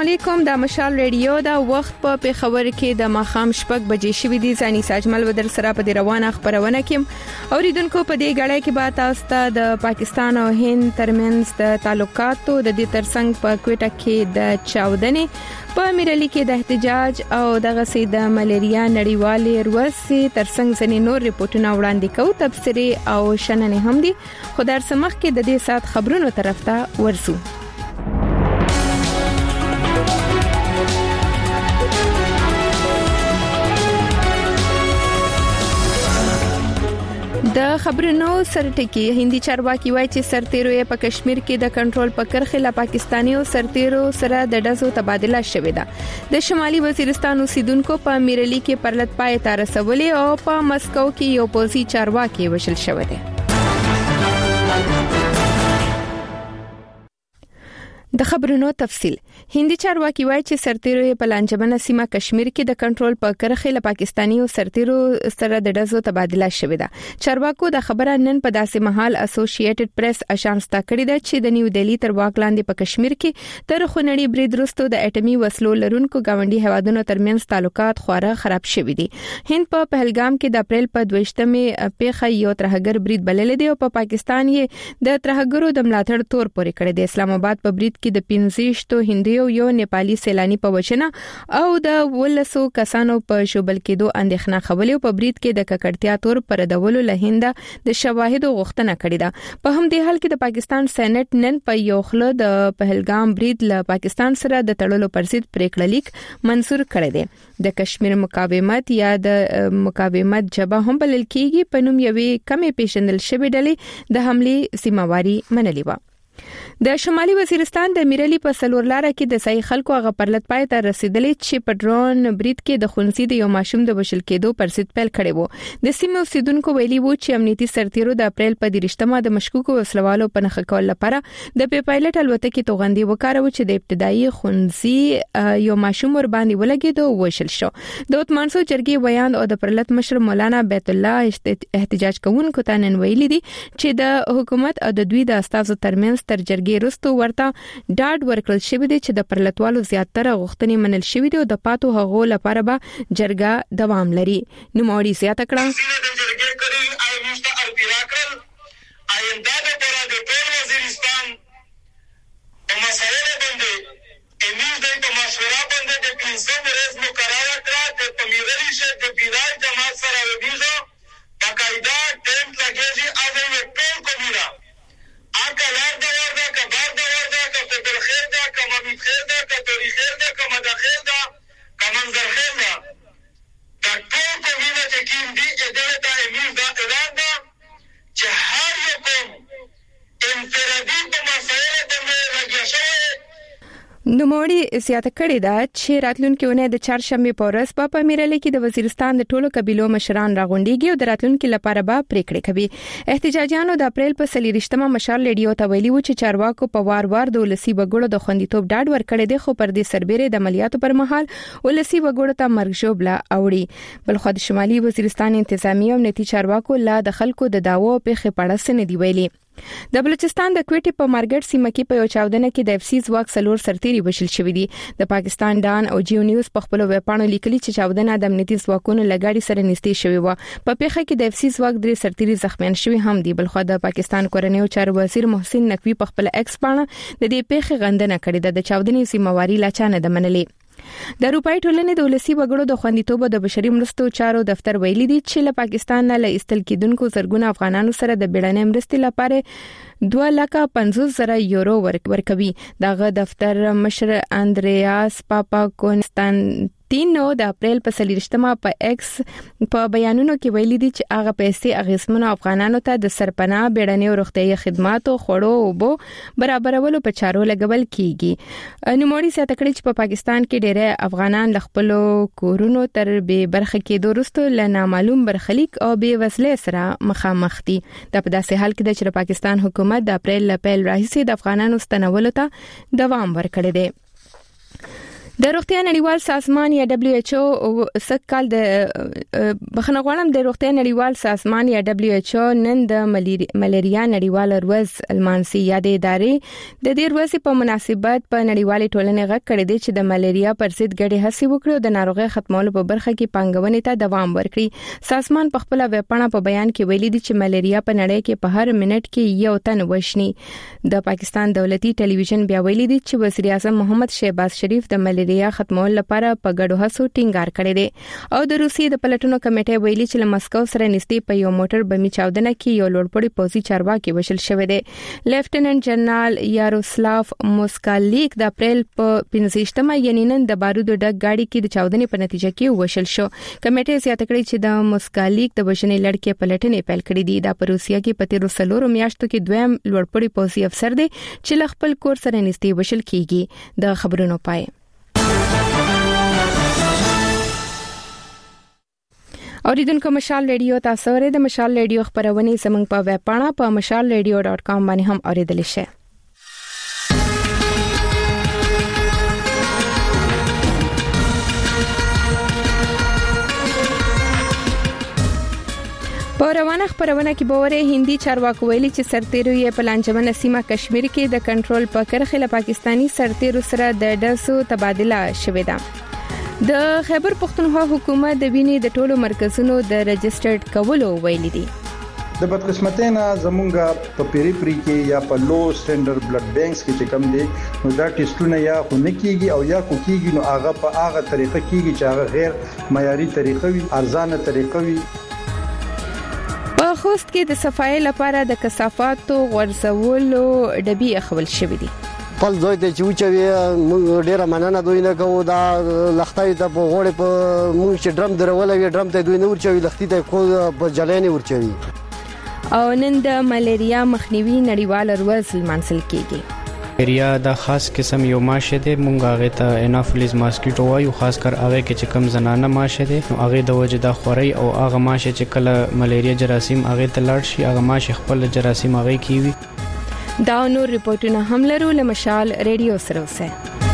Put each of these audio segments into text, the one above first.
علیکم، د مشال ریډیو دا وخت په پیښور کې د ماخام شپږ بجې شوې دي. ځاني ساجمل ودر سره په روانه خبرونه کې اوریدونکو په دې غړې کې به تاسو ته د پاکستان او هند ترمنځ د تعلقاتو د دې ترڅنګ په کوټه کې د چاودنې په میرلی کې د احتجاج او دغه سي د ملیریا نړیوالې ورځې ترڅنګ ځنې نور ریپورتونه وړاندې کوو. تبصري او شننې هم دي. خو در سمخ کې د دې سات خبرونو طرف ته ورسو. د خبرونو سرټکی هندي چارواکي وایي چې سرتیرو په کشمیر کې د کنټرول په کرخه له پاکستاني او سرتیرو سره د ډزو تبادله شوې ده. د شمالي وزیرستان اوسیدونکو په میرلی کې پرلط پای ته رسولې او په مسکو کې یو پوزي چارواکي وشل شوی دی. د خبرونو تفصيل. هندي چارواکي وایي چې سرتیرو په لانجمنه سیمه کشمیر کې د کنټرول په کرخه له پاکستاني او سرتیرو سره د ډزو تبادله شوې ده. چارواکو د خبره نن په داسې محل اسوسییټډ پریس اشانستا کړی ده چې د نیو دهلی تر واک لاندې په کشمیر کې تر خونړي برید وروسته د اټومي وسلو لرونکو گاونډي هوادونو ترمنځ تعلقات خورا خراب شوي دي. هند په پهلګام کې د اپریل په 22مې پیښه یو ترهګر برید بلل دي او په پاکستان یې د ترهګرو د ملاتړ تور پورې کړی دی. اسلام آباد په برید کې د 15 هندیو یو نیپالي سیلانی په وجنه او د 1200 کسانو په شوبل کېدو اندېښنه خولې په برید کې د ککړتیا تور پر دولو لهنده د شواهدو غوښتنه کړې ده. په همدې حال کې د پاکستان سېنات نن په یو خله د پهلګام برید له پاکستان سره د تړلو پر ضد پریکړه لیک منزور کړی دی. د کشمیر مقاومت یا د مقاومت جبهه هم بلل کېږي په نوم یوې کمې پیژندل شوې ډلې د حمله سیمواري منلې و. د شمالي وزیرستان د میرلی په سلورلاره کې د صحیح خلکو هغه پرلط پای ته رسیدلې چې په ډرون برید کې د خونسي د یو ماشوم د وشل کېدو پر ضد پیل کړي وو. د سیمو اوسیدونکو ویلي وو چې امنیتي سرتیرو د اپریل په 13مه د مشکوکو وسلوالو په نښه کول لپاره د پایلټ الوتکې توغندي وکړو چې د ابتدایي خونسي یو ماشوم ور باندې ولګید او وشل شو. د اتمانسو جرګې ویاند او د پرلط مشر مولانا بیت الله احتجاج کوونکو ته نن ویلي دي چې د حکومت او د دوی د استازو ترمنځ تر جرګې وروسته ورته ډاډ ورکړل شوی دی چې د پرلطوالو زیاتره غوښتنې منل شوی دي او د پاتو هغو لپاره به جرګه دوام لري. نوموړي زیاته کړه آینده د ټول وزیرستان په مسایلو باندې امیر د مشوره باندې د 15 ورځې مقرره کړه د پمیرلی شه د بیرای جماعت سره ویزو باقاعده ټیم لګیږي او د ټول کومه آکا لار دا ورده که بار دا ورده که فدر خیر دا که ممید خیر دا که توری خیر دا که مدا خیر دا که منظر خیر دا دا ټول کومینه چې کیم دی اداره تا امیر دا اعلان دا چې هر یو کوم انفرادي په مسایلو باندې راګیا شوی. نوموړي زیاته کړې ده چې راتلونکي اونۍ د چهارشنبه په ورځ په میرلی کې د وزیرستان د ټولو قبيلو مشران راغونډيږي او د راتلونکي لپاره به پریکړې کوي. احتجاجیانو د اپریل په 23مه مشال ریډیو ته ویلي و چې چارواکو په وار د ولسی وګړو د خوندیتوب ډاډ ورکړی دی، خو پر دې سربېره د عملیاتو پر مهال ولسی وګړو ته مرګ ژوبله اوړي. بلخو د شمالي وزیرستان انتظامی او امنیتي چارواکو لا د خلکو د داوو په خبره سن دی ویلي. د بلوچستان د کوټي په مارګټ سیمه کې په یو چاودنه کې د افسیز واک سلور سرتيري وشل شوې دي. د پاکستان ډان او جیو نیوز په خپل ویبپاڼو لیکلي چې چاودنه د امنیتي ځواکونو لګاډي سره نږدې شوې و. په پیښه کې د افسیز واک درې سرتيري زخمیان شوي هم دي. بلخو د پاکستان کورنیو چارو وزیر محسن نقوی په خپل ایکس باندې د دې پیښې غندنه کړې ده. د چاودنې سیمواري لا چانه د منلې. د اروپای ټولنې د ولسی وګړو د خوندیتوب او د بشري مرستو چارو دفتر ویلي دی چې له پاکستان نه له استل کېدونکو زرګونه افغانانو سره د بیړنۍ مرستې لپاره 2,50,000 یورو ورکوي. دغه دفتر مشر اندریاس پاپا کونستانتینو د اپریل په 23مه په ایکس په بیانونو کې ویلي دي چې هغه پیسې اغیزمنو افغانانو ته د سرپناه بیړنۍ روغتیايي خدماتو خړو او بو برابرولو په چارو لګول کیږي. نوموړي زیاته کړې چې په پاکستان کې ډېر افغانان خپل کورونو تر به برخه کې دوستو لنا معلوم برخلیک او به وسلې سره مخامخ دي. د په داسې حال کې د پاکستان حکومت د اپریل لپاره راهیسې د افغانانو ستنولو ته دوام ورکړی دی. د روغتیا نړیوال سازمان یا WHO سکهال د بخنغوالم د روغتیا نړیوال سازمان یا WHO نن د ملیریا نړیوال ورځ المانسي یادې ادارې د دې ورځې په مناسبت په نړیوالې ټولنې غږ کړی دی چې د ملیریا پر ضد ګډې هڅې وکړي او د ناروغۍ ختمولو په برخه کې پانګونې ته دوام ورکړي. سازمان په خپل ویبپاڼه په بیان کې ویلي دی چې ملیریا په نړۍ کې په هر منټ کې یو تن وشني. د پاکستان دولتي ټلویزیون بیا ویلي دی چې وزیر اعظم محمد شهباز شریف د ملیریا ختمول لپاره په ګډو هڅو ټینګار کړی دی او د روسیې د پلټنو کمیټې ویلي چې له مسکو سره نږدې په یو موټر بمي چاودنه کې یو لوړپوړی پوځي چارواکي وشل شوی دی. لیفټیننټ جنرال یاروسلاف موسکالیک د اپریل په 15مه یعنی نن د بارودو ډک گاډي کې د چاودنې په نتیجه کې وشل شو. کمیټې زیاته کړې چې د موسکالیک د بشنې لړکې پلټنې پیل کړې دي. د روسیې کې په 13 میاشتو کې دویم لوړپوړی پوځي افسر دی چې له خپل کور سره نږدې وشل کیږي. د خبرونو پای اوریدونکو مشال ریډیو تاسو ورې د مشال ریډیو خبرونه زموږ په ویب پاڼه په mashalradio.com باندې هم اوریدل شئ. په روانه خبرونه کې باورې هندي چارواکو ویلي چې سرتیرو یې په لانجمنه سیمه کشمیر کې د کنټرول په کرخه له پاکستانی سرتیرو سره د ډسو تبادله شوې ده. د خیبر پختونخوا حکومت د وینې د ټولو مرکزونو د رجسټرډ کولو ویلي دي. د بدقسمتۍ نه زمونږه په پیریپری کې یا په لو سټینډرډ بلډ بانکس کې چې کم دي نو دا ټیسټونه یا خو نه کیږي او یا کو کیږي نو هغه په هغه طریقه کیږي چې هغه غیر معیاري طریقه وي، ارزانه طریقه وي. په خوست کې د صفایي لپاره د کثافاتو غورځولو ډبي اخول شوې دي. خپل ځای ته چوچوي موږ ډیره مننه دوی نه کوو. دا لختای ته په غوړې په موږ چې ډرم درولې ډرم ته دوی نه ورچوي، لختي ته کو په جلانې ورچوي. او نن د ملیریا مخنیوي نړیوال ورځ لمانځل کیږي. ملیریا د خاص قسم یو ماشه ده، مونږ هغه ته انافیلیز ماسکیټو وایو، خاص کر هغه کې چې کم زنانه ماشه ده نو هغه د وجه د خوري او هغه ماشه چې کله ملیریا جراثیم هغه ته لاړ شي هغه ماشه خپل جراثیم هغه کیوي. دا نور ریپورتونه هم لرو له مشال ریډیو سره اوسه.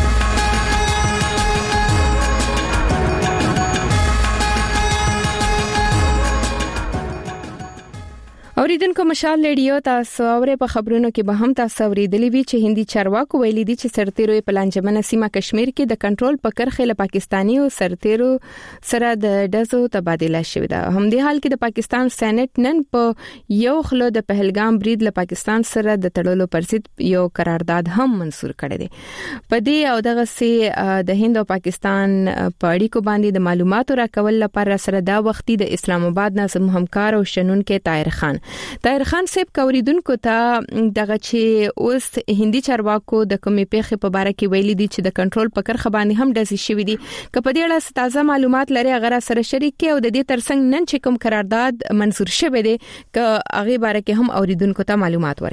اوریدونکو مشال ریډیو تاسو اورې په خبرونو کې به هم تاسو اوریدلی وی چې هندي چارواکو ویلي دي چې سرتیرو په لانجمنه سیمه کشمیر کې د کنټرول په کرخه له پاکستانی او سرتیرو سره د ډزو تبادله شوې ده. هم د حال کې د پاکستان سېنات نن په یو خلو د پهلګام برید له پاکستان سره د تړلو پر ضد یو قرارداد هم منسور کړی دی. په دې او دغه سي د هند او پاکستان په اړیکو باندې د معلوماتو راکول لپاره سره دا وختي د اسلام آباد نظم همکار او شنونکو طاهر خان صاحب کوریدونکو ته دغه چې اوس هندي چارواکو د کومې پیښې په اړه کې ویلي دي چې د کنټرول په کرخه باندې هم داسې شوې دي. که په دې اړه تازه معلومات لري هغه سره شریک کړئ او د دې ترڅنګ نن چې کوم قرارداد منسور شوی دی که هغه باره کې هم اوریدونکو ته معلومات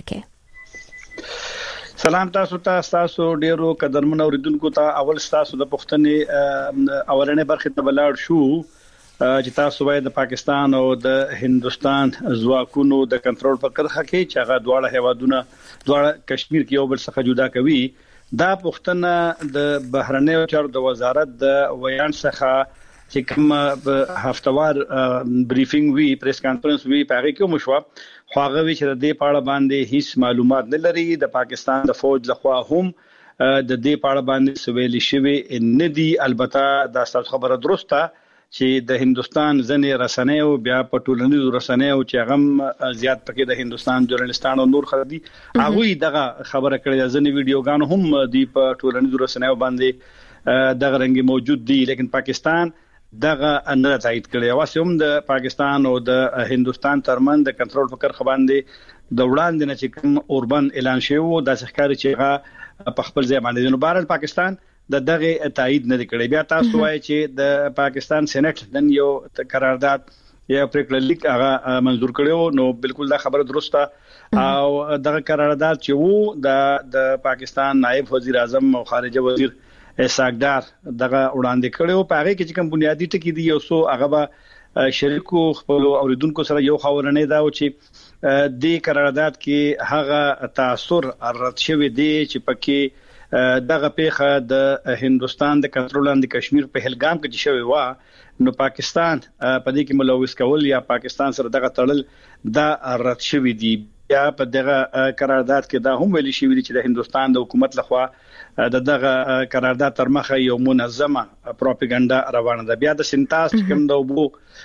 ورکړي. سلام تاسو ډیرو قدرمن اوریدونکو ته. اول تاسو د پښتنې اولنې برخه ته بلاړ شو چې تاسو باید د پاکستان او د هندستان ځواکونو د کنټرول په کرخه کې چې هغه دواړه هیوادونه دواړه کشمیر کې یو بل څخه جدا کوي. دا پښتنه د بهرنیو چارو د وزارت د ویان څخه چې کوم هفتوار بریفینګ وی پریس کانفرنس وی په هغه کې مشوا خواغه وی چې د دې پاړه باندې هیڅ معلومات نه لري. د پاکستان د فوج لخوا هم د دې پاړه باندې سویل شوی نه دي. البته دا ستاسو خبره درسته چې د هندستان ځنې رسنیو بیا په ټولنیزو رسنیو چې هغه زیات پکې د هندستان ژورنالستانو نور خدي هغه دغه خبره کړې ځنې ویډیوګان هم دی په ټولنیزو رسنیو باندې دغه رنګ موجود دي. لیکن پاکستان دغه نه تایید کړي. واسه هم د پاکستان او د هندستان ترمن د کنټرول فکر خباندې د وړاندې نه چې کوم اوربن اعلان شوی د ښکاری چې هغه په خپل ځای باندې نو بهر پاکستان د دغه تایید نه کړي. بیا تاسو وایي چې د پاکستان سېنات نن یو قرارداد یا پریکړه لیک هغه منزور کړو نو بالکل دا خبره درسته او دغه قرارداد چې وو د پاکستان نائب وزیر اعظم او خارجه وزیر اسحاقدار دغه وړاندې کړو. په هغه کې چې کوم بنیادی ټکي دي یو سو هغه به شریکو خپل اوریدونکو سره یو خبرونه دا و چې د قرارداد کې هغه تاثیر رد شوی دی چې پکې دغه پیخه د هندستان د کنټرول لاندې کشمیر په هلګام کې شوی و نو پاکستان په دې کې ملوث کول یا پاکستان سره دغه تړل دا رد شوی دی. یا په دغه قرارداد کې دا هم ویل شوی دی چې د هندستان د حکومت لخوا دغه قرارداد تر مخه یو منظمه پروپاګاندا روانه ده. بیا د سنتاس کوم د وبو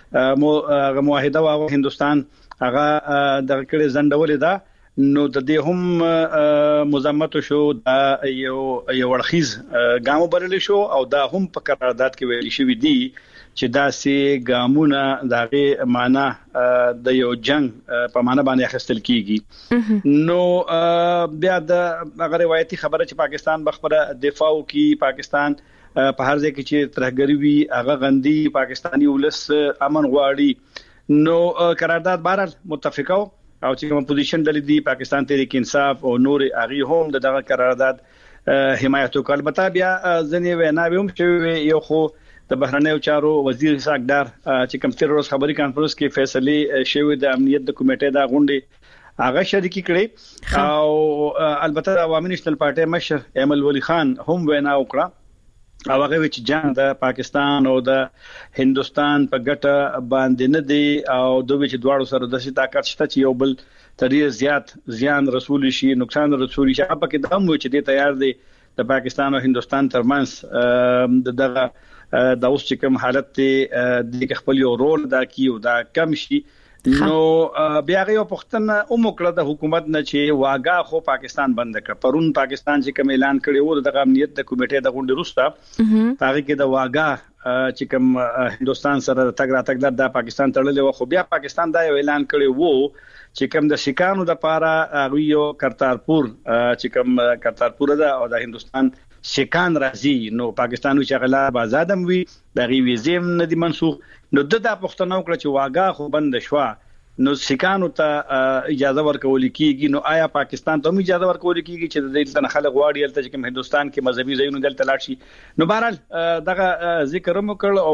معاهده او هندستان هغه د کړي زندولې ده نو د دې هم مزمت شو دا یو ورخیز ګامو برل شو او دا هم په قرارداد کې ویل شوی دی چې دا سي ګامونه دغه معنا د یو جنگ په معنا باندې اخیستل کیږي. نو بیا د روایتي خبره چې پاکستان بخبره دفاع کوي، پاکستان په هر ځای کې چې ترهګری وي هغه غندي، پاکستاني ولس امن غواړي. نو قرارداد بهر متفقو او چې کوم پوزیشن دلی دی پاکستان تحریک انصاف او نور اغي هم دغه قرارداد حمایت وکړ. البته بیا ځنې ویناوي هم چې یو خو د بهرنیو چارو وزیر اسحاق ډار چې کوم تیر ورځ خبري کانفرنس کې فیصله شوی د امنیت د کمیټې دا غونډه هغه شریکي کړي او البته عوامي نېشنل پارټي مشر ایمل ولی خان هم وینا وکړه او هغه چې جنگ د پاکستان او د هندستان په ګټه باندې نه دی او دوی چې دواړو سره د سي طاقت شته چې یو بل ترې زیات زیان رسول شي، نقصان رسول شي. په کې د هم چې د تیار دی د پاکستان او هندستان ترمنځ دغه دا اوس چې کوم حالت د خپل یو رول دا کیو دا کم شي. نو بیا غو پښتنه اومکړه د حکومت نه چې واګه خو پاکستان بند کړ. پرون پاکستان چې کوم اعلان کړی وو د امنیت د کمیټې د غونډې وروسته هغه کې د واګه چې کوم هندستان سره تګ راتګ د پاکستان تړلې و، خو بیا پاکستان دا اعلان کړی وو چې کوم د سکانو د پاره غویو کرتارپور چې کوم کرتارپور ده او د هندستان سکان راځي نو پاکستان چې غلا آزادم وي د غي ویزم نه دي منسوخ. نو د پښتنو کړ چې واګه خو بند شو نو سکانو ته اجازه ورکول کیږي. نو آیا پاکستان ته هم اجازه ورکول کیږي چې د دې خلک غواړي چې کوم هندستان کې مذهبي ځایونه دلته لاړ شي؟ نو بهرحال دغه ذکر هم کړ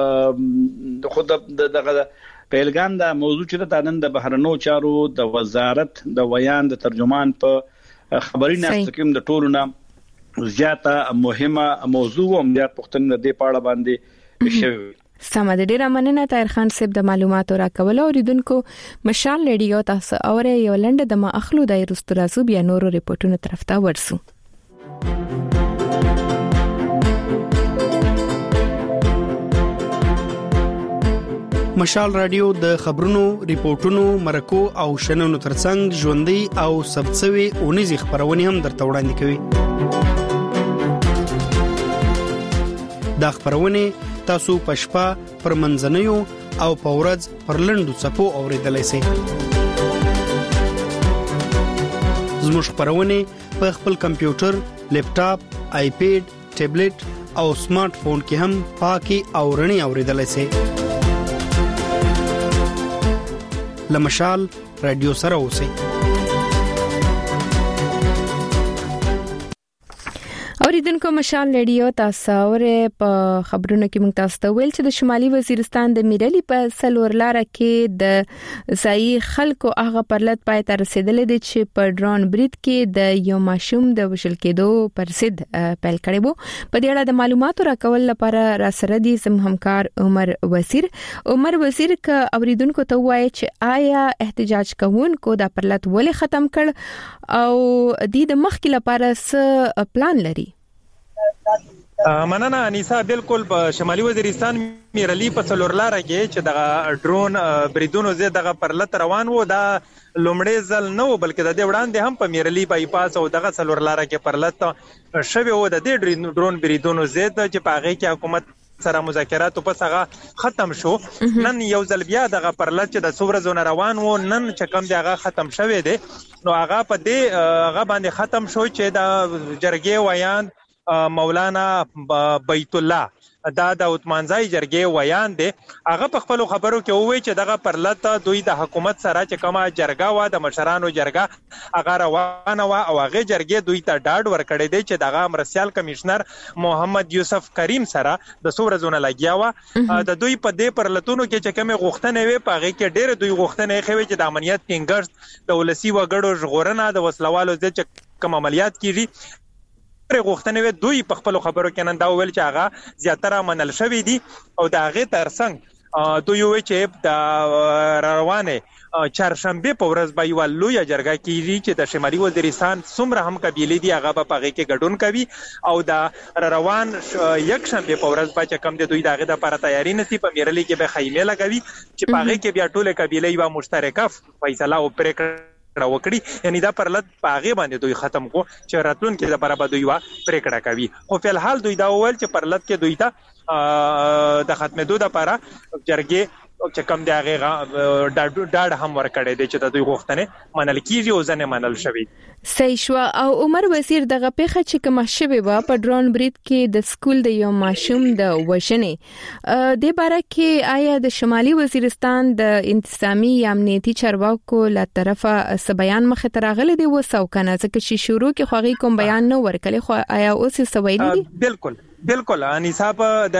او خود دغه پیلګان دا موضوع چې د نن د بهرنیو چارو د وزارت د ویان د ترجمان په خبري نشته کوم د ټولو نه زیاته مهمه موضوع او زیات پښتنه د پاړه باندې شوی. سمه د ډیره مننه طاهر خان صاحب د معلوماتو راکول او ریدونکو مشال ریډیو تاسو اوره یو لنډه د ما اخلو د رستورازو بیا نورو ریپورتونو طرف ته ورسو. مشال رادیو د خبرونو، ریپورتونو، مرکو او شننو ترڅنګ ژوندۍ او سبڅوي اونیزي خبرونه هم درته وړاندې کوي. دا خبرونه تاسو په شپه پر منځنیو او په ورځ پر لنډو څپو اوریدلای شئ. زموږ خبرونه په خپل کمپیوټر، لیپټاپ، آیپیډ، ټابلیټ او سمارټ فون کې هم پاکي او رڼي اوریدلای شئ. لمشال رادیو سره اوسئ. اوریدونکو مشال ریډیو تاسو اوره په خبرونو کې موږ تاسو ته ویل چې د شمالي وزیرستان د میرلی په سلور لار کې د ځای خلکو هغه پرلط پای ته رسیدلې دي چې په ډرون برید کې د یو ماشوم د وشل کېدو پر ضد پیل کړي وو. په دې اړه د معلوماتو راکول لپاره را سره دي زم همکار عمر وزیر ک اوریدونکو ته وایي چې آیا احتجاج کوونکو د پرلط ولې ختم کړ او د مخکې لپاره څه پلان لري؟ مننه انیسا. بالکل په شمالي وزیرستان میرلی په څلورلاره کې چې دغه ډرون بریدونو زه دغه پرلط روان وو دا لومړی ځل نه و بلکې د دې وړاندې هم په میرلی بایپاس او دغه څلورلاره کې پرلط شوی و د دې ډرون بریدونو زه چې په هغه کې حکومت سره مذاکرات په څنګه ختم شو. نن یو ځل بیا دغه پرلط چې د څوره زونه روان وو نن چې کوم دی هغه ختم شوی دی نو هغه په دې هغه باندې ختم شو چې د جرګې ویان مولانا بیت الله دا د عثمانزای جرګې ویان دی هغه په خپل خبرو کې وویل چې دغه پرلط دوی د حکومت سره چې کومه جرګه وا د مشرانو جرګه هغه روانه وا او هغه جرګې دوی ته ډاډ ورکړی دی چې دغه مرسیال کمشنر محمد یوسف کریم سره د سورزونه لګیا وا د دوی په دې پرلطونو کې چې کومه غوښتنې وي په هغه کې ډېر دوی غوښتنې خوي چې د امنیت ټینګرز د ولسی وګړو ژغورنه د وسلوالو ځکه کوم عملیات کیږي پر غوښتنې دوی په خپل خبرو کې نن دا ویل چې هغه زیاتره منل شوی دي او دا هغه ترڅنګ دوی وی چې د روانه چهارشنبه په ورځ به یو لوی جرګه کیږي چې د شمالي وزیرستان څومره هم قبیلې دي هغه په هغه کې ګډون کوي او دا روان یک شنبه په ورځ به چې کم دي دوی دغه لپاره تیاری نسی په میرلی کې به خیمه لګوي چې په هغه کې بیا ټوله قبیلې یو مشترکه فیصله او پریکړه وکړي یعنی دا پرلط پاغه باندې دوی ختم کو چې راتلونکي لپاره به دوی وا پریکړه کوي خو په الحال دوی دا وویل چې پرلط کې دوی ته د ختمېدو لپاره جرګې چې کم دی هغه ډاډ هم ورکړی دی چې د دوی غوښتنې منل کیږي او ځنه منل شوی صحیح شو او عمر وزیر دغه پیخه چې کوم شوی و په ډرون برید کې د سکول د یو ماشوم د وژنې د باره کې آیا د شمالي وزیرستان د انتظامی یا امنیتي چارواکو له طرفه س بیان مخ ته راغلي دی وسو کنه ځکه چې شروع کې خوغي کوم بیان نه ورکړي خو آیا اوس سویلی دي بالکل انصاف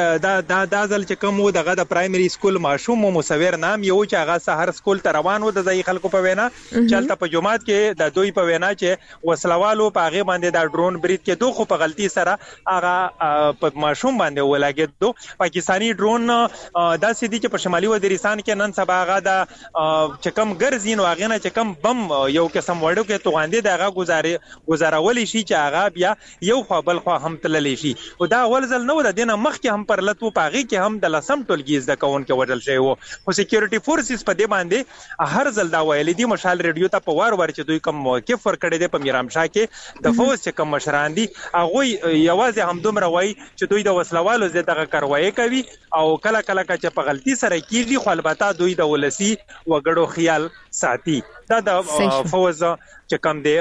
د ځل چې کوم دغه د پرایمري سکول ماشوم مصور نام یو چې هغه سحر سکول ته روان و د ځای خلکو په وینا چلته په جمعات کې د دوی په وینا چې وسلوالو په هغه باندې د ډرون برید کې دوه خو په غلطي سره هغه په ماشوم باندې ولګېدو پاکستانی ډرون داسې دي چې په شمالي وزیرستان کې نن سبا هغه د چې کوم ګرځین او هغه نه چې کوم بم یو قسم وړو کې توغاندې دغه گزارولې شي چې هغه بیا یو خو بل خو هم تللې شي او دا ولزل نو د دینه مخ کې هم پرلط و پاغي کې هم د لسم ټولګیز د کون کې وډل شوی وو خو سکیورټي فورسز په دې باندې هر ځل دا ویل دي مشال ریډیو ته په وار چې دوی کوم موقف ور کړی دی په میرامشاه کې د فوز چې کوم مشران دي هغه یوازې هم دومره وایي چې دوی د وسلوالو زه دغه کاروایی کوي او کله کله چې په غلطي سره کیږي خو البته دوی د ولسی وګړو خیال ساتي دا د فوز چې کوم دی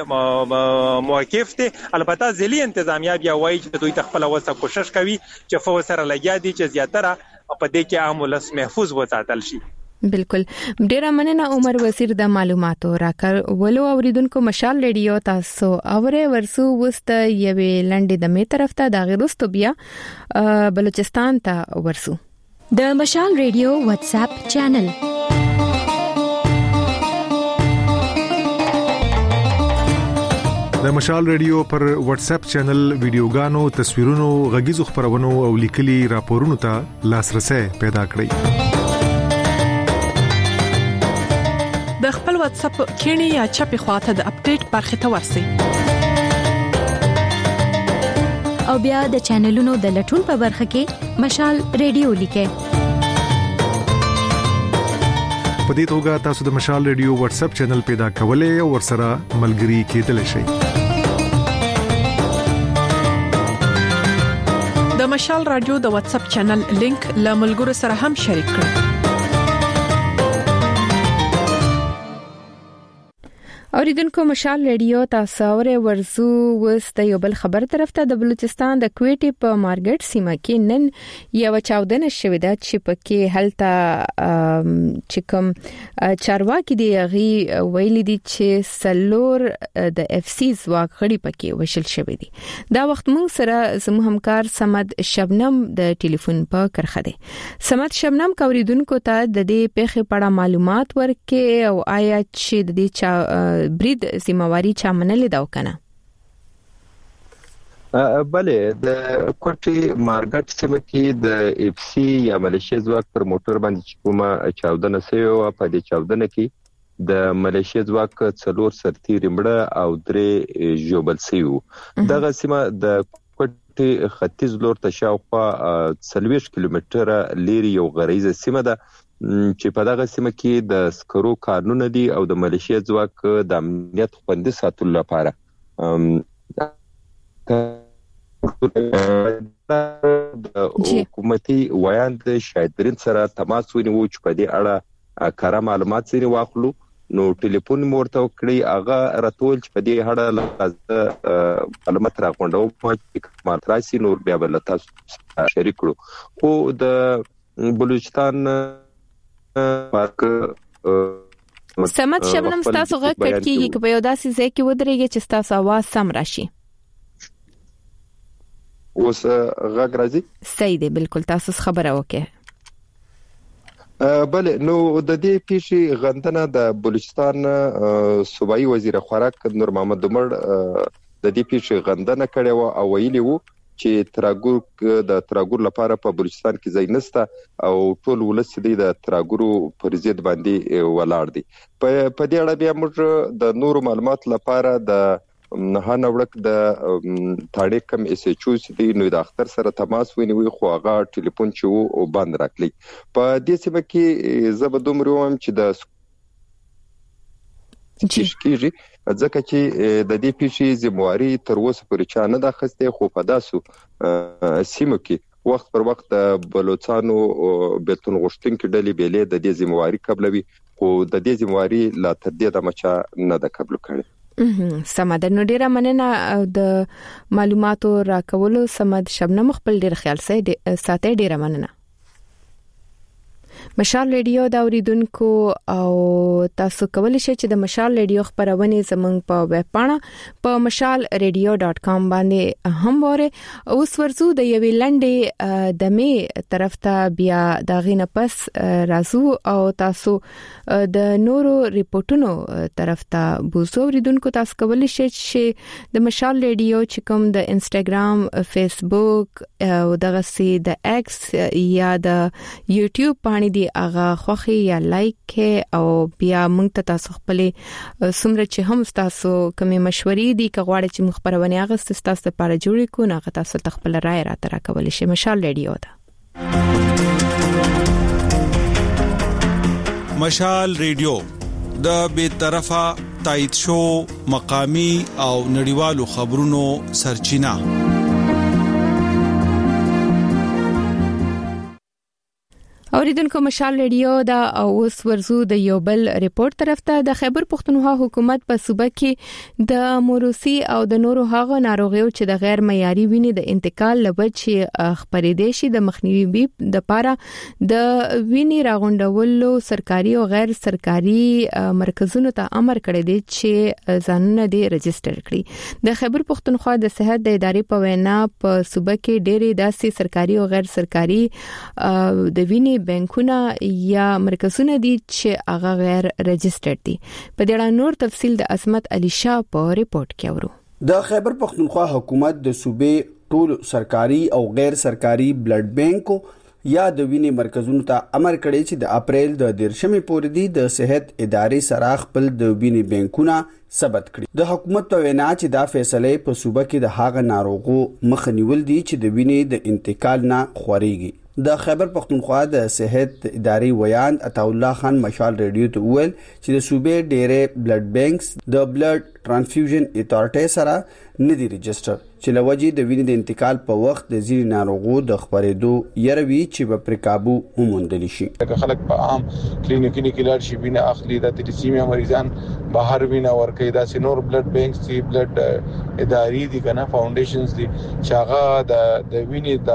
موقف دی البته ځلی انتظامیه بیا وایي چې دوی تخپل وسه کوشش کوي چې فوز سره لګیا دي چې زیاتره په دې کې عام ولس محفوظ وساتل شي بالکل ډیره مننه عمر وزیر د معلوماتو راکړ ولو اوریدونکو مشال ریډیو تاسو اوره ورسو وست یوې لنډې د می طرف ته د غیرستو بیا بلوچستان ته ورسو د مشال ریډیو واتس اپ چینل د مشال ریډیو پر واتس اپ چینل ویډیوګانو تصویرونو غږیزو خبرونو او لیکلي راپورونو ته لاسرسي پیدا کړئ د خپل واتس اپ کینی یا چپی خواته د اپډیټ برخه ته ورسئ او بیا د چینلونو د لټون په برخه کې مشال ریډیو لیکئ په دې توګه تاسو د مشال ریډیو واتس اپ چینل پیدا کولای او ورسره ملګري کېدلی شئ د مشال رادیو د واتس اپ چینل لینک له ملګرو سره هم شریک کړئ اوریدونکو مشال ریډیو تاسو اوره ورزو وست یو بل خبر طرف ته د بلوچستان د کوټي په مارګټ سیمه کې نن یو چاودنه شوې ده چې پکې هلته چې کوم چارواکي دی غي ویل دي چې سلور د اف سی زواک غړي پکې وشل شوې دي دا وخت موږ سره زموږ همکار سمد شبنم د ټلیفون په کرخه دي سمد شبنم کوریدونکو ته د دې پیښې په اړه معلومات ورکړي او آیا چې د دې برید ذمہواری چا منلې دا وکنه بله د کوټي مارګټ سیمه کې د اف سی یا ملیشیا ځواک پر موټر باندې کومه چاودنه سوی او په دې چاودنه کې د ملیشیا ځواک څلور سرتیري مړه او درې ژوبل سوي دغه سیمه د کوټي ختیځ لور ته شاوخوا 40 کیلومتره لري یو غریزه سیمه ده چې په دغه سیمه کې د سکرو کارونه دي او د ملیشیا ځواک د امنیت خوندي ساتلو لپاره حکومتي ویاند شایدرین سره تماس ونیو چې په دې اړه کره معلومات سره واخلو نو ټلیفون مورته کړی هغه راتول چې په دې اړه معلومات راغونډو چې ماتراسي نور بیا بل تاسو شریک کړو خو د بلوچستان سمت شبنم تاسو غږ کټکیږي چې په یو داسې ځای کې ودرېږي چې تاسو आवाज سم راشي اوس غږ راځي صحیح دی بالکل تاسو خبره وکړه بله نو د دې پیښې غندنه د بلوچستان صوبایي وزیر خوراک نور محمد عمر د دې پیښې غندنه کړې و او ویلي وو چې تراګور لپاره په بلوچستان کې ځای نشته او ټول ولس د تراګورو پر ضد باندې ولاړ دي. په دې اړه بیا موږ د نورو معلومات لپاره د نه نوړک د تاړې کم اس ایچ او سي نو د اختر سره تماس ونیوي خو هغه ټلیفون چې و بند راکلی. په دې سبب کې زبدوم روم چې د کیږي ځکه چې د دې پیښې ذمہواری تر اوسه پورې چا نه د اخیسته خو په داسو سیمو کې وخت پر وخت د بلوچستانو بیلتون غشتونکو ډلې بیلې د دې ذمہواری قبلوي خو د دې ذمہواری لا تر دې د مچا نه د قبول کړي. سمد نو ډیره مننه د معلوماتو راکولو. سمد شبنم خپل ډیر خیال ساتي ډیره مننه. مشال ریډیو دا اوریدونکو او تاسو کولی شئ چې د مشال ریډیو خبرونه زموږ په ویب پاڼه په mashalradio.com باندې هم وره. اوس ورزو د یوې لنډې د می طرف ته بیا دا غینه پس رازو او تاسو د نورو ریپورتونو طرف ته بوزو. اوریدونکو تاسو کولی شئ چې د مشال ریډیو چې کوم د انستګرام، فیسبوک او دغه سي د ایکس یا د یوټیوب باندې دی اغه خوخي یا لایک او بیا موږ ته تاسو خپل سمره چې هم تاسو کومه مشورې دي کغواړي چې مخبرونه اغه تاسو لپاره جوړی کو نه تاسو خپل رائے را تر کول شي. مشال ریډیو دا مشال ریډیو د بے طرفه تایید شو مقامی او نړیوالو خبرونو سرچینه. اوریدونکو مشال ریډیو دا اوس ورزو د یو بل ریپورت طرف ته. د خیبر پختونخوا حکومت په صوبه کې د موروثي او د نورو هغو ناروغیو چې د غیر معیاري وینې د انتقال لوجه خبرېدې شي د مخنیوي د پاره د وینې راغونډولو سرکاري او غیر سرکاري مرکزونو ته امر کړی دی چې ځانونه دې رجستر کړي. د خیبر پختونخوا د صحت د ادارې په وینا په صوبه کې ډېری داسې سرکاري او غیر سرکاري د وینې بانکونه یا مرکزونه دي چې هغه غیر رجسترډ دي. په دې اړه نور تفصيل د عصمت علي شاه په ریپورت کې اورو. د خیبر پختونخوا حکومت د صوبې ټول سرکاري او غیر سرکاري بلډ بانکو یا د وینې مرکزونو ته امر کړی چې د اپریل د 13 پورې دی د صحت ادارې سره خپل د وینې بانکونه ثبت کړي. د حکومت په وینا چې دا فیصله په صوبه کې د هاغه ناروغو مخنیول دي چې د وینې د انتقال نه خوريږي. د خیبر پختونخوا د صحت ادارې ویان عطا الله خان مشال ریډیو ته ویل چې د صوبې ډېرې بلډ بانکس د بلډ ترانسفیوژن اتارټي سره نه دي رجستر چې لوجې د وینې د انتقال په وخت د ځینې ناروغو د خبرېدو يروي چې په پرکابو وموندل شي. خلک په عام کلینیکونو کې لاړ شي وینه اخلي د تلیسیمیا مریضان بهر وینه ورکوي. دا سينور بلډ بانکس دي بلډ ادارې دي کنه فاونډیشنز دي چې هغه د وینې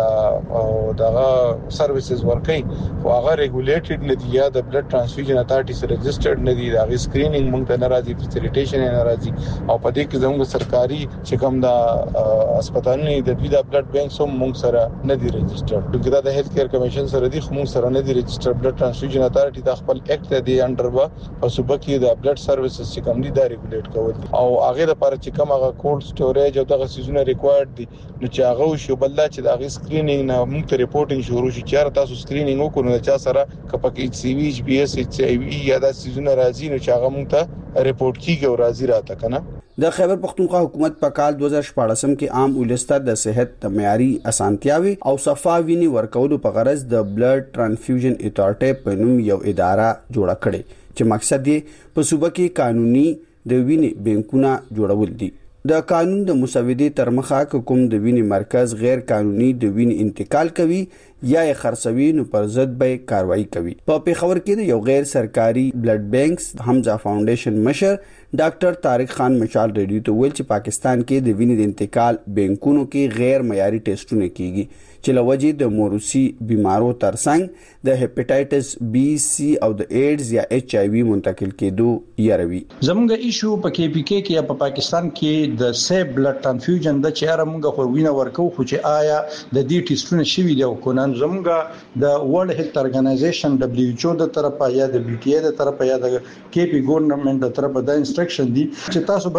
د دغه سرویسز ورکوي خو هغه ریګولیټډ نه دي یا د بلډ ترانسفیوژن اتارټي سره رجسترډ نه دي. دا سکرینینګ موږ ته ناراضي فیسیلیټیشن ناراضي او په دې کې زموږ سرکاري چې کوم دا هسپتالونه د دوی د بلډ بانک هم موږ سره نه دي رجسترډ. دغه د هیلث کیر کمیشن سره دي خو موږ سره نه دي رجسترډ. بلډ ترانسفیوژن اتارټي د خپل اکټ دی انډر په صوبه کې د بلډ سرویسز چې کوم دي دا ریګولیټ کوي او هغه لپاره چې کوم هغه کولډ سټوریج او دغه سيزونه ریکوایرډ دي نو چې هغه شو بل چې د هغه سکرینینګ نه موږ ته ریپورټینګ شروع شي چې تاسو سکرینینګ وکړو نو چې سره کپک ایچ سی وی ایچ بی اس ایچ ای وی یا د سيزونه راځي نو چې هغه موږ ته ریپورټ کیږي او راځي راته کنه. د خیبر پختونخوا حکومت په کال 2014 کې عام ولسته د صحت د معیاري اسانتیاوي او صفا ویني ورکولو په غرض د بلډ ترانسفیوژن اتارټي په نوم یو اداره جوړه کړې چې مقصد یې په صوبه کې قانوني د ویني بانکونه جوړول دي. د قانون د مسودې تر مخه کوم د ویني مرکز غیر قانوني د ویني انتقال کوي یا یې خرڅوي نو پر ضد به کاروایی کوي. په پیښور کې د یو غیر سرکاري بلډ بانکس حمزه فاونډیشن مشر ډاکټر طارق خان مشال ریډیو ته ویل چې پاکستان کې د وینې د انتقال بانکونو کې غیر معیاري ټیسټونه کیږي چې لوجې د موروثي بيمارو ترڅنګ د هپاتایټس بی سی او د ایډز یا ایچ ای وی منتقل کېدو يروي. زموږ ایشو په کې پی کې یا په پاکستان کې د سیب بلډ ترانسفیوژن د چیرې موږ خو وینه ورکو خو چې آیا د دې ټیسټونه شوي دی او کنه زموږ د ورلد هیلث ارګنایزیشن دبليو ایچ او د طرفه یا د بي ټي اي د طرفه یا د کې پی ګورنمنت د طرفه د انسترکشن دي چې تاسو به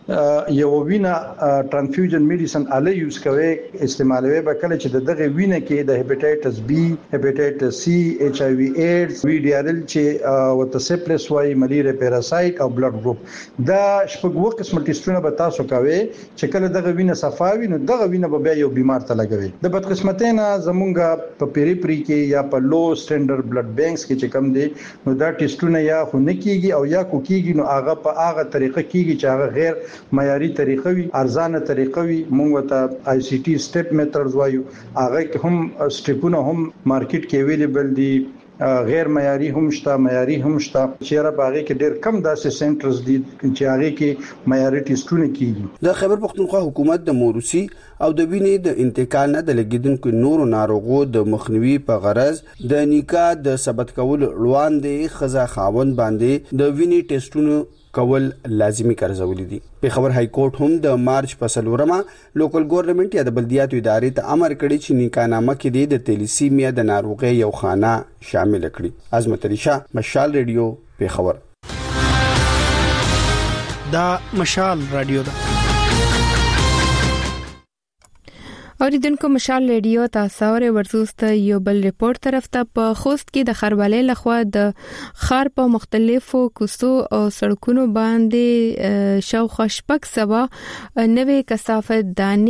یو وینا ټرانفیوژن میډیسن اله یوز کوي استعمالوي به کله چې دغه وینه کې د هپاتایټس بی هپاتایټس سی ایچ آی وی ایډز وی ډی ار ال چې وته سپلس وای ملیریا پیراسایت او بلډ ګروپ دا شپږ قسم ټیسټونه به تاسو کوي چې کله دغه وینه صفاوي نو دغه وینه به بیا یو بیمار ته لګوي د بدقسمتۍ نه زمونږ په پیریپری کې یا په لو سټانډرډ بلډ بانکس کې چې کم دي نو دا ټیسټونه یا خو نه کیږي او یا کو کیږي نو هغه په هغه طریقه کیږي چې هغه غیر معیاري طریقه وي ارزانه طریقه وي موږ ته آی سی ټي سټپ میتھډز وایو هغه هم سټپونه هم مارکیټ کې اویلیبل دي غیر معیاري هم شته معیاري هم شته چې را باغې کې ډېر کم داسې سنټرز دي چې هغه کې معیاري ټیسټونه کیږي د خیبر پختونخوا حکومت د موروثي او د وینې د انتقال نه د لګیدونکو نورو ناروغو د مخنیوي په غرض د نیکا د ثبت کول وړاندې خزا خاوند باندې د وینې ټیسټونو کول لازمی ګرځولې دي په خبر های کورټ هم د مارچ په سلورمه لوکل ګورنمنت یا د بلدیاتو ادارې ته امر کړی چې نیکانامه کې د تلیسیمیا د ناروغي یو خانه شامل کړي عظمت علي شاه مشال ریډیو په خبر دا مشال رادیو دا اوریدونکو مشال ریډیو تاسو ورزوست یو بل ریپورت طرف ته په خوست کې د خربالې لخوا د خار په مختلفو کوڅو او سړکونو باندې شاوخوا شپږ سبا نوې کثافت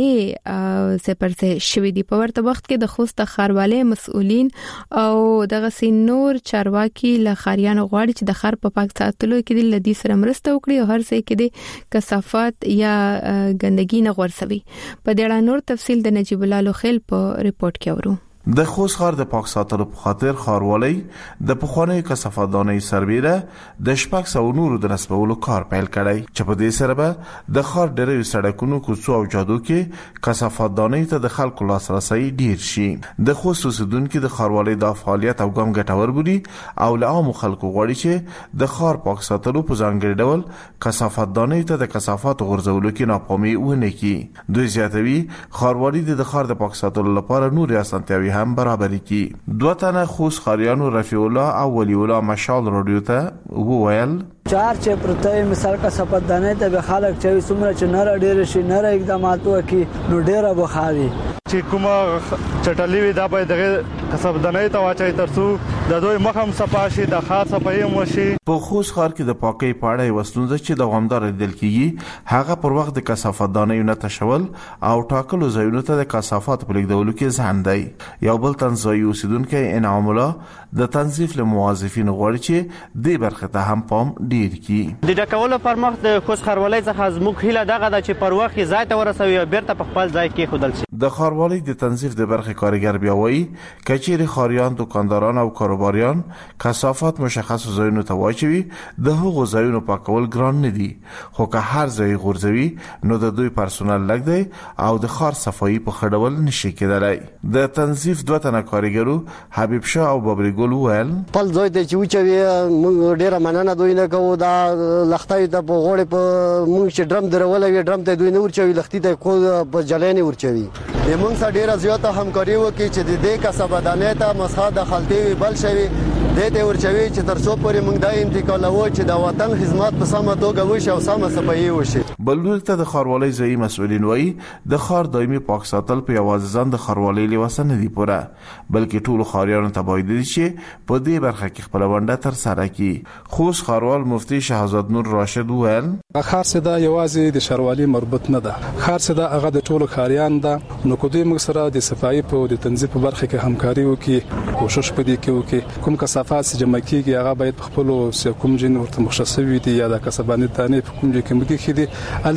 دانې سپرځ شوې دي په ورته وخت کې د خوست خربالې مسؤلین او دغه سينور چارواکي له خاریانو غواړي چې د خار په پاک ساتلو کې د لدی سره مرسته وکړي او هر ځای کې د کثافت یا ګندګي نه غورځوي په دې اړه نور تفصیل د نجیب الله لوخیل په ریپورت کې اورو د خوست ښار د پاک ساتلو په خاطر ښاروالۍ د پخواني کثافت دانۍ سربېره د 600 نورو د نسبولو کار پیل کړی چې په دې سره به د ښار ډېری سړکونو کوڅو او جادو کې کثافت دانۍ ته د خلکو لاسرسي ډیر شي د خوست اوسیدونکو د ښاروالۍ د فعالیت او ګام ګټور بودي او له عام خلکو غواړي چې د ښار پاک ساتلو په ځانګړي ډول کثافت دانۍ ته د کثافت غورځولو کې ناپامي ونه کړي دوی زیاتوي ښاروالۍ د ښار د پاک ساتلو لپاره نور اسانتیاوي هم برابرۍ کی دوه تنه خوست خاریانو رفیع الله او ولی الله مشال رادیو ته وویل چار چې پرته مثال کا سپدانه ته به خلک چې څومره چې نه ډېر شي نه اقدامات وکي نو ډېر بخاري چې کومه چټلې وي دا به دغه کسبدانه ته واچي ترڅو د دوی مخم صفاشي د خاص صفای موشي په خوست ښار کې د پاکي پاړې وسلونځ چې دوامدار دل کیږي هغه پر وخت د کثافت دانې نه تشول او ټاکلو ځایونو ته د کثافت په لیکدولو کې ځان دی یو بل تنظیمي اوسیدونکو انعام الله د تنظیف له موظفین غواړي چې د برخه ته هم پام ډیر کی د ډکولو پر مخ د خوست خاروالۍ څخه زموږ هیله دغه د چې پر وخت ځای ته ورسوي او بیرته په خپل ځای کې خودل شي د خاروالۍ د تنظیف د برخه کارګر بیا وایي کچېری خاریان دکانداران او کاروباریان کثافت مشخص ځایونو ته واچوي د هغو ځایونو پاکول ګران نه دي خو که هر ځای غورځوي نو د دوی پرسونل لګ دی او د خار صفایي په خډول نشي کېدلای د تنظیف دوه تنه کارګرو حبیب شاه او بابری ګل ویل پل ځای ته چوچوي موږ ډیره مننه دوی نه کوو دا لختای ته په غوړې په موږ چې ډرم درولې ډرم ته دوی نه ورچوي لختي ته کو په جلانې ورچوي موږ سره ډیره زیاته همکاري وکړي چې د دې کسبدانه ته مسخه د خلطي بل شوی د دې ورچوي چې تر څو پورې موږ د انتقالو چې د وطن خدمت په سمه توګه وشي او سمه صفایي وشي بلور ته د خاروالۍ ځای مسؤلین وایي د خار دایمي پاک ساتل په یوازې ځان د خاروالۍ لوسه نه دی پوره بلکې ټول خاریانو ته باید چې په دې برخه کې خپل ونده تر سره کړي خوست خاروال مفتي شهزاد نور راشد ویل خار صدا یوازې د شاروالۍ مربوط نه ده خار صدا هغه د ټولو خاریان ده نو کوم موږ سره د صفایي په د تنظیف په برخه کې همکاري وکړي کوشش پدې کې وکړي کوم کثافات چې جمع کیږي هغه باید په خپل کوم جن ورته مختص وي دي یا د کسبانه دانې په کوم ځای کې مګي خېدي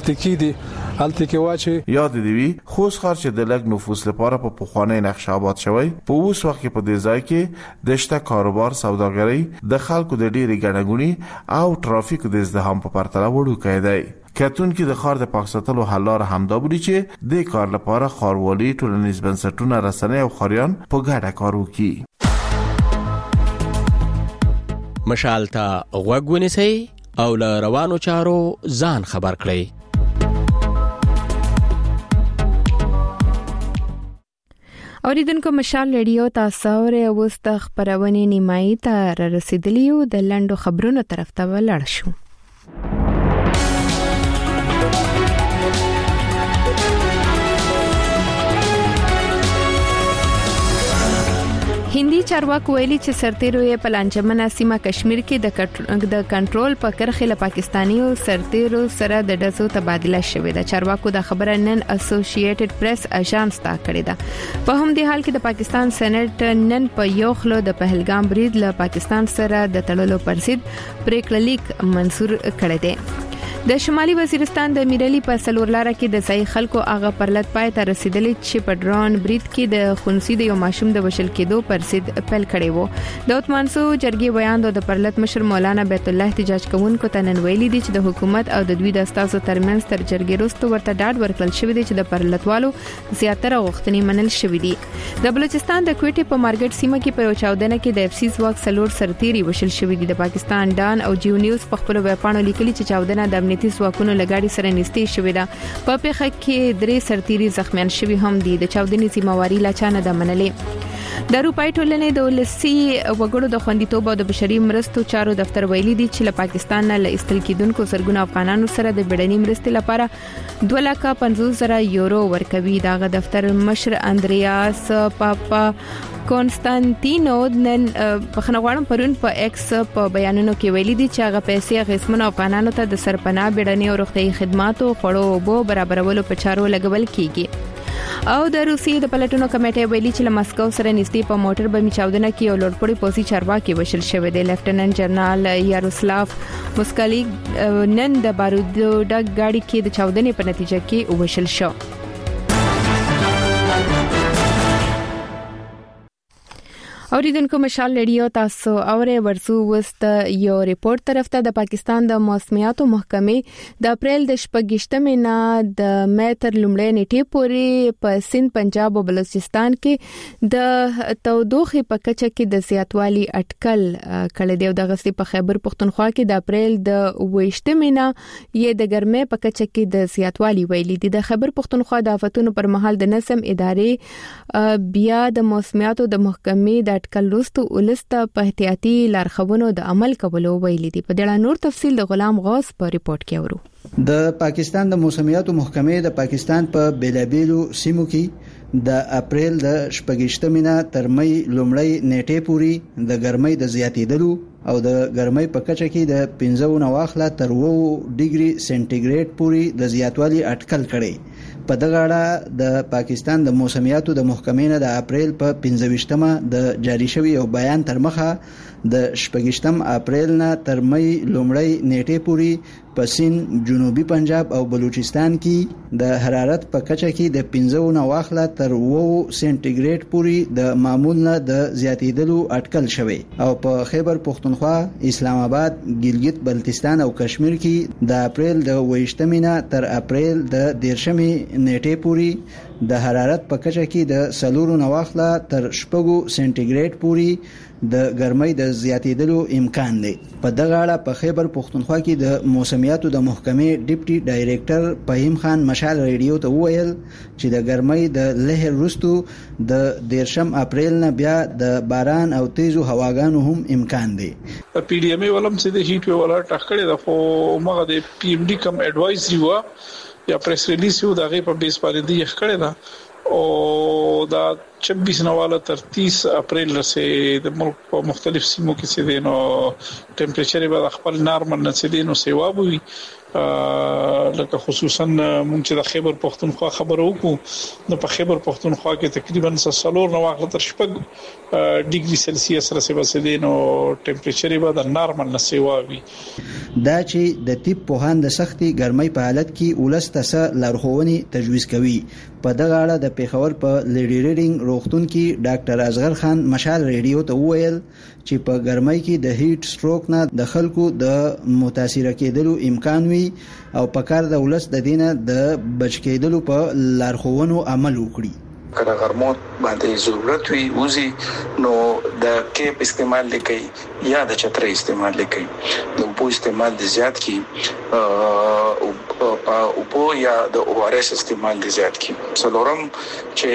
الته کې واچي یاد دی وی خوست خار چې د لګ نفوس لپاره په پخوانی نقشه آباد شوی په اوس وخت کې په دې ځای کې د شته کاروبار سوداګرۍ د خلکو د ډېری ګڼګونی او ټرافیک د ازدحام په پرتله وړو کېدای کتون کې د خار د پاک ساتلو حل لار همدا بودي چې د کار لپاره خاروالۍ ټولنیز بنسټونه رسنۍ او خاریان په ګډه کار وکړي مشال ته غوږ ونیسئ او له روانو چارو ځان خبر کړئ اوریدونکو مشال ریډیو تاسو اوس د خبرونه نیمایي ته رسیدلیو د لندو خبرونو طرف ته ولاړ شو هندي چارواکو ویلي چې سرتیرو یې په لانجمنه سیمه کشمیر کې د کنټرول په کرخه له پاکستانیو سرتیرو سره د ډزو تبادله شوې ده. چارواکو د خبره نن اسوسییټډ پریس اژانس ته کړې ده. په همدې حال کې د پاکستان سېنات نن په یو خلو د پهلګام برید له پاکستان سره د تړلو پر ضد پریکړه لیک منزور کړی دی. د شمالي وزیرستان د میرلی په سلورلاره کې د ځای خلکو هغه پرلط پای ته رسیدلی چې په ډرون برید کې د خونسي د یو ماشوم د وشل کېدو پر ضد پیل کړی وو. د عثمانسو جرګې بیان د پرلط مشر مولانا بیت الله احتجاج کوونکو ته نن ویلي دي چې د حکومت او د دوی د استازو ترمنځ تر جرګې وروسته ورته ډاډ ورکړل شوی دی چې د پرلطوالو زیاتره غوښتنې منل شوې دي. د بلوچستان د کوټې په مارګټ سیمه کې په یو چاودنه کې د اف سی ځواک سلور سرتيري وشل شوی دي. د پاکستان ډان او جیو نیوز په خپل ویبپاڼو لیکلي چې چاودنه د امنیتي ځواکونو لګاډي سره نږدې شوې ده. په پیښه کې 3 سرتيري زخمیان شوي هم دي. د چاودنې ذمہواری لا چانه ده منلې. د روپای ټولنې د ولسی وګړو د خوندیتوب او د بشري مرستو چارو دفتر ویلي دي چې له پاکستان نه استل کېدونکو زرګونو افغانانو سره د بیړنۍ مرستې لپاره 2,50,000 یورو ورکوي. دغه دفتر مشر اندریاس پاپا کونستانتینو نن بخنغواړم پرون په ایکس په بیانونو کې ویلي دي چې هغه پیسې غیسمن افغانانو ته د سرپناه بیړنۍ او روغتيایي خدماتو خړو وبو برابرولو په چارو لګول کیږي. او د روسیې د پلټونو کمیټې ویلي چې له مسکو سره نږدې په موټر بمي چاودنه کې یو لوړپوړی پوځي چارواکي وشل شوی دی. لیفټننټ جنرال یاروسلاف موسکالیک نن د بارودو ډک گاډي کې د چاودنې په نتیجه کې وشل شو. اوریدونکو مشال رادیو تاسو اوره ورسو وست یو ریپورت طرف ته د پاکستان د موسمیاتو محکمې د اپریل د 28 نه د مې تر لومړۍ نیټې پورې په سند پنجاب او بلوچستان کې د تودوخه په کچه کې د زیاتوالي اټکل کړی دی. د غسي په خیبر پختونخوا کې د اپریل د 28 نه یې د ګرمۍ په کچه کې د زیاتوالي ویلي دي. د خیبر پختونخوا د آفتونو پر مهال د نسم ادارې بیا د موسمیاتو د محکمې د اټکل وروسته ولسته په احتیاطي لارښوونو د عمل کولو ویلي دي. په دې اړه نور تفصیل د غلام غوث په ریپورت کې اورو. د پاکستان د موسمیاتو محکمې د پاکستان په بیلابیلو سیمو کې د اپریل د 28 نه تر مې لومړۍ نیټې پورې د ګرمۍ د زیاتېدلو او د ګرمۍ په کچه کې د 15 واخله تر 2 ډیګري سنټیګریډ پورې د زیاتوالي اټکل کړي. په دغه اړه د پاکستان د موسمیاتو د محکمې نه د اپریل په 15مه د جاری شوی یو بیان تر مخه د 28 اپریل نه تر مې لومړۍ نیټې پورې په سند جنوبي پنجاب او بلوچستان کې د حرارت په کچه کې د 15 واخله تر 2 سنټیګریډ پورې د معمول نه د زیاتېدلو اټکل شوی. او په خیبر پختونخوا، اسلام آباد، ګلګت بلتستان او کشمیر کې د اپریل د 28 نه تر اپریل د 13 نیټې پورې د حرارت په کچه کې د 4 واخله تر 6 سنټیګریډ پورې د ګرمۍ د زیاتېدلو امکان دی. په دغه اړه په خیبر پختونخوا کې د موسمیاتو د محکمې ډیپټي ډایریکټر فهیم خان مشال رادیو ته وویل چې د ګرمۍ د لهر وروسته د 13 اپریل نه بیا د باران او تیزو هواګانو هم امکان دی. پی ډی ام ای ولم چې د هیټ ویو ولا ټاکړه د خو مغه د پی ام ډی کم ایڈوایزري وا یا پریس ریلیز یو دغه په بیس باندې دی ښکړه ده او دا 26 نواله تر 30 اپریل سره د ملک په مختلف سیمو کې سي دي نو ټمپریچر به خپل نارمل نه سي دي نو سیوا وي لکه خصوصا مونږ چې د خیبر پختونخوا خبرو وکړو نو په خیبر پختونخوا کې تقریبا 4 نواله تر 6 ډیګري سلسیس سره سي دي نو ټمپریچر به د نارمل نه سیوا وي. دا چې د طب پوهان د سختي ګرمۍ په حالت کې ولستاسه لارښوونې تجویز کوي. په دغه اړه د پیښور په لیډي ریډینګ روغتون کې ډاکټر اصغر خان مشال رادیو ته وویل چې په ګرمۍ کې د هیټ سټروک نه د خلکو د متاثر کېدلو امکان وي او په کار د ولس د دینه د بچ کېدلو په لارښوونو عمل وکړي. کله غرموت باندې ضرورت وي وزي نو د کیپ استعمال لیکي یا د چترې استعمال لیکي نو په استعمال د زیات کی او په یا د او ار اس استعمال د زیات کی څلورم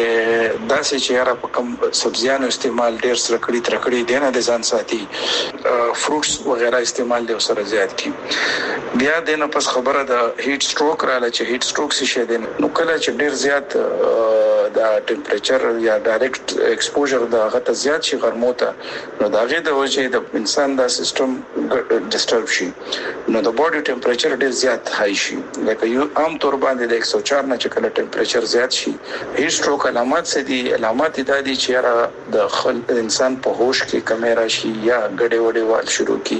چې داسې چې را په کم سبزیانو استعمال ډیر سره کړی تر کړی دینه د ځان ساتي فروټس وغیرہ استعمال دی سره زیات کی. بیا د نه پس خبره د هیټ سټروک رااله چې هیټ سټروک څه شه دی نو کله چې ډیر زیات د ټمپریچر یا ډایرکټ ایکسپوژر د غته زیات شي ګرموته نو دا غي د وجه د انسان د سیستم ډیسټرب شي نو د باډي ټمپریچر ډیر زیات هاي شي. لکه یو عام طور باندې د 104 نه چې کله ټمپریچر زیات شي هیټ سټروک علامات څه دي؟ علامات د دې چې د انسان په هوش کې کمی راشي یا ګډه وډه وال شروع کی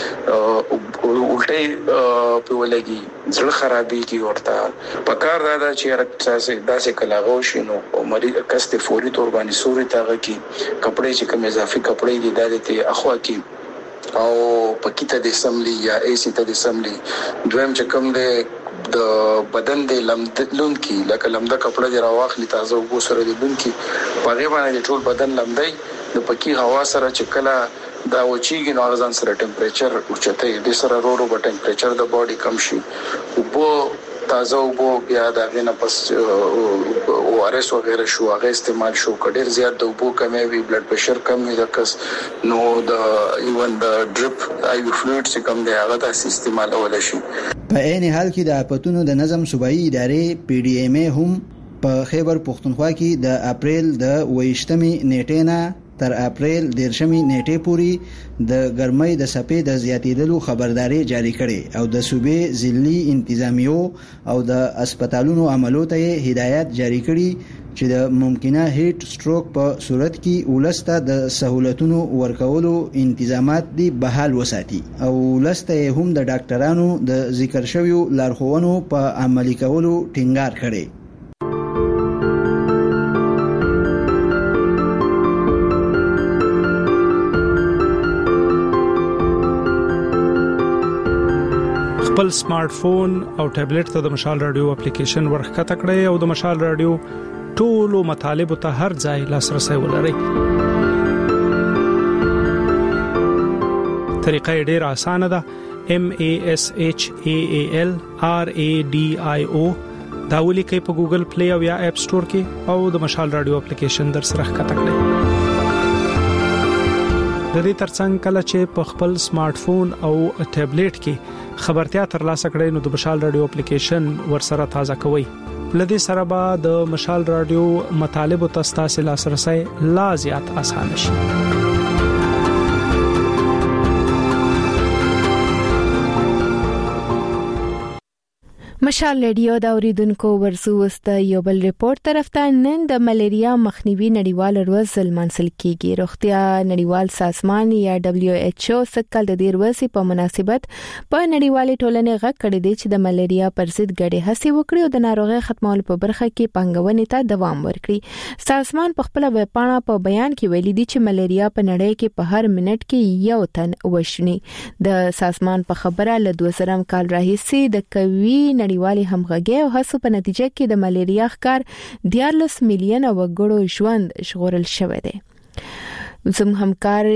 الټه په ولګي زړه خرابي کی ورته پکار دا چې راځي داسې کلاغو شنو او مریض کسته فوري تور باندې سوري تاغه کی کپڑے چې کوم اضافي کپڑے دي دالته اخوا کی او پکیته د سملی یا ایسی ته د سملی دویم چې کوم د بدن د لمدلون کی لکه لمده کپڑا دی راواخلی تازه وګو سره د دن کی پغه باندې ټول بدن لمدای د پکی هوا سره چې کله دا وچیږي نو غزان سره ټمپریچر اوچته د سره ورو په ټمپریچر د باډي کم شي او په تازه وګو بیا دا غنه پس او ارس وغیرہ شو هغه استعمال شو کډیر زیات د وګو کمی وی بلډ پريشر کم وي د کس نو د ایون د ډریپ آی وی فلویډ چې کم دی هغه د استعمال ول شي. په عین حال کې د اپتونو د نظم صوبایي ادارې پی ډی ایم ای هم په خیبر پختونخوا کې د اپریل د 28 نیټې نه تر اپریل 13 نیټې پورې د ګرمۍ د سپې د زیاتیدلو خبرداري جاری کړي او د صوبې ضلعي انتظامیو او د هسپتالونو عملو ته هدایت جاری کړي چې د ممکنه هیټ سټروک په صورت کې ولسته د سہولتونو ورکولو انتظامات دی بحال وساتي او ولسته هم د ډاکټرانو د ذکر شویو لارښوونو په عملي کولو ټینګار کړي. خپل سمارټ فون او ټابلیټ ته د مشال رادیو اپلیکیشن ورخکته کړئ او د مشال رادیو ټولو مطالب ته هر ځای لاسرسي ولرئ. طریقه ډیره اسانه ده. MASHAAL RADIO دا ولیکئ په ګوګل پلی او یا اپ سٹور کې او د مشال رادیو اپلیکیشن در سره ښکته کړئ. د دې ترڅنګ کله چې په خپل سمارټ فون او ټابلیټ کې خبرتیا ترلاسه کړئ نو د مشال رادیو اپلیکیشن ورسره تازه کوئ. لدې سره به د مشال رادیو مطالب او تاسو لاسرسي لا زیات آسان شي. مشال رادیو دا اوریدونکو ورسو وست یو بل ریپورت طرف ته نن د ملیریا مخنیوي نړیوال ورځ منسل کیږي. روغتیا نړیوال سازمان یا WHO سکهال د دې ورځې په مناسبت په نړیوالې ټولنې غږ کړی دی چې د ملیریا پر ضد ګډې هڅې وکړي او د ناروغي ختمولو په برخه کې پنګونې ته دوام ورکړي. سازمان په خپل ویب پاڼه په بیان کې ویلي دی چې ملیریا په نړۍ کې په هر منټ کې یو تن وشني. د سازمان په خبره له 2000 کال راهیسې د کوي نړیوالي همغږي او هڅو په نتیجه کې د ملیریا ښکار 14 میلیون وګړو ژوند ژغورل شوی دی. زم همکار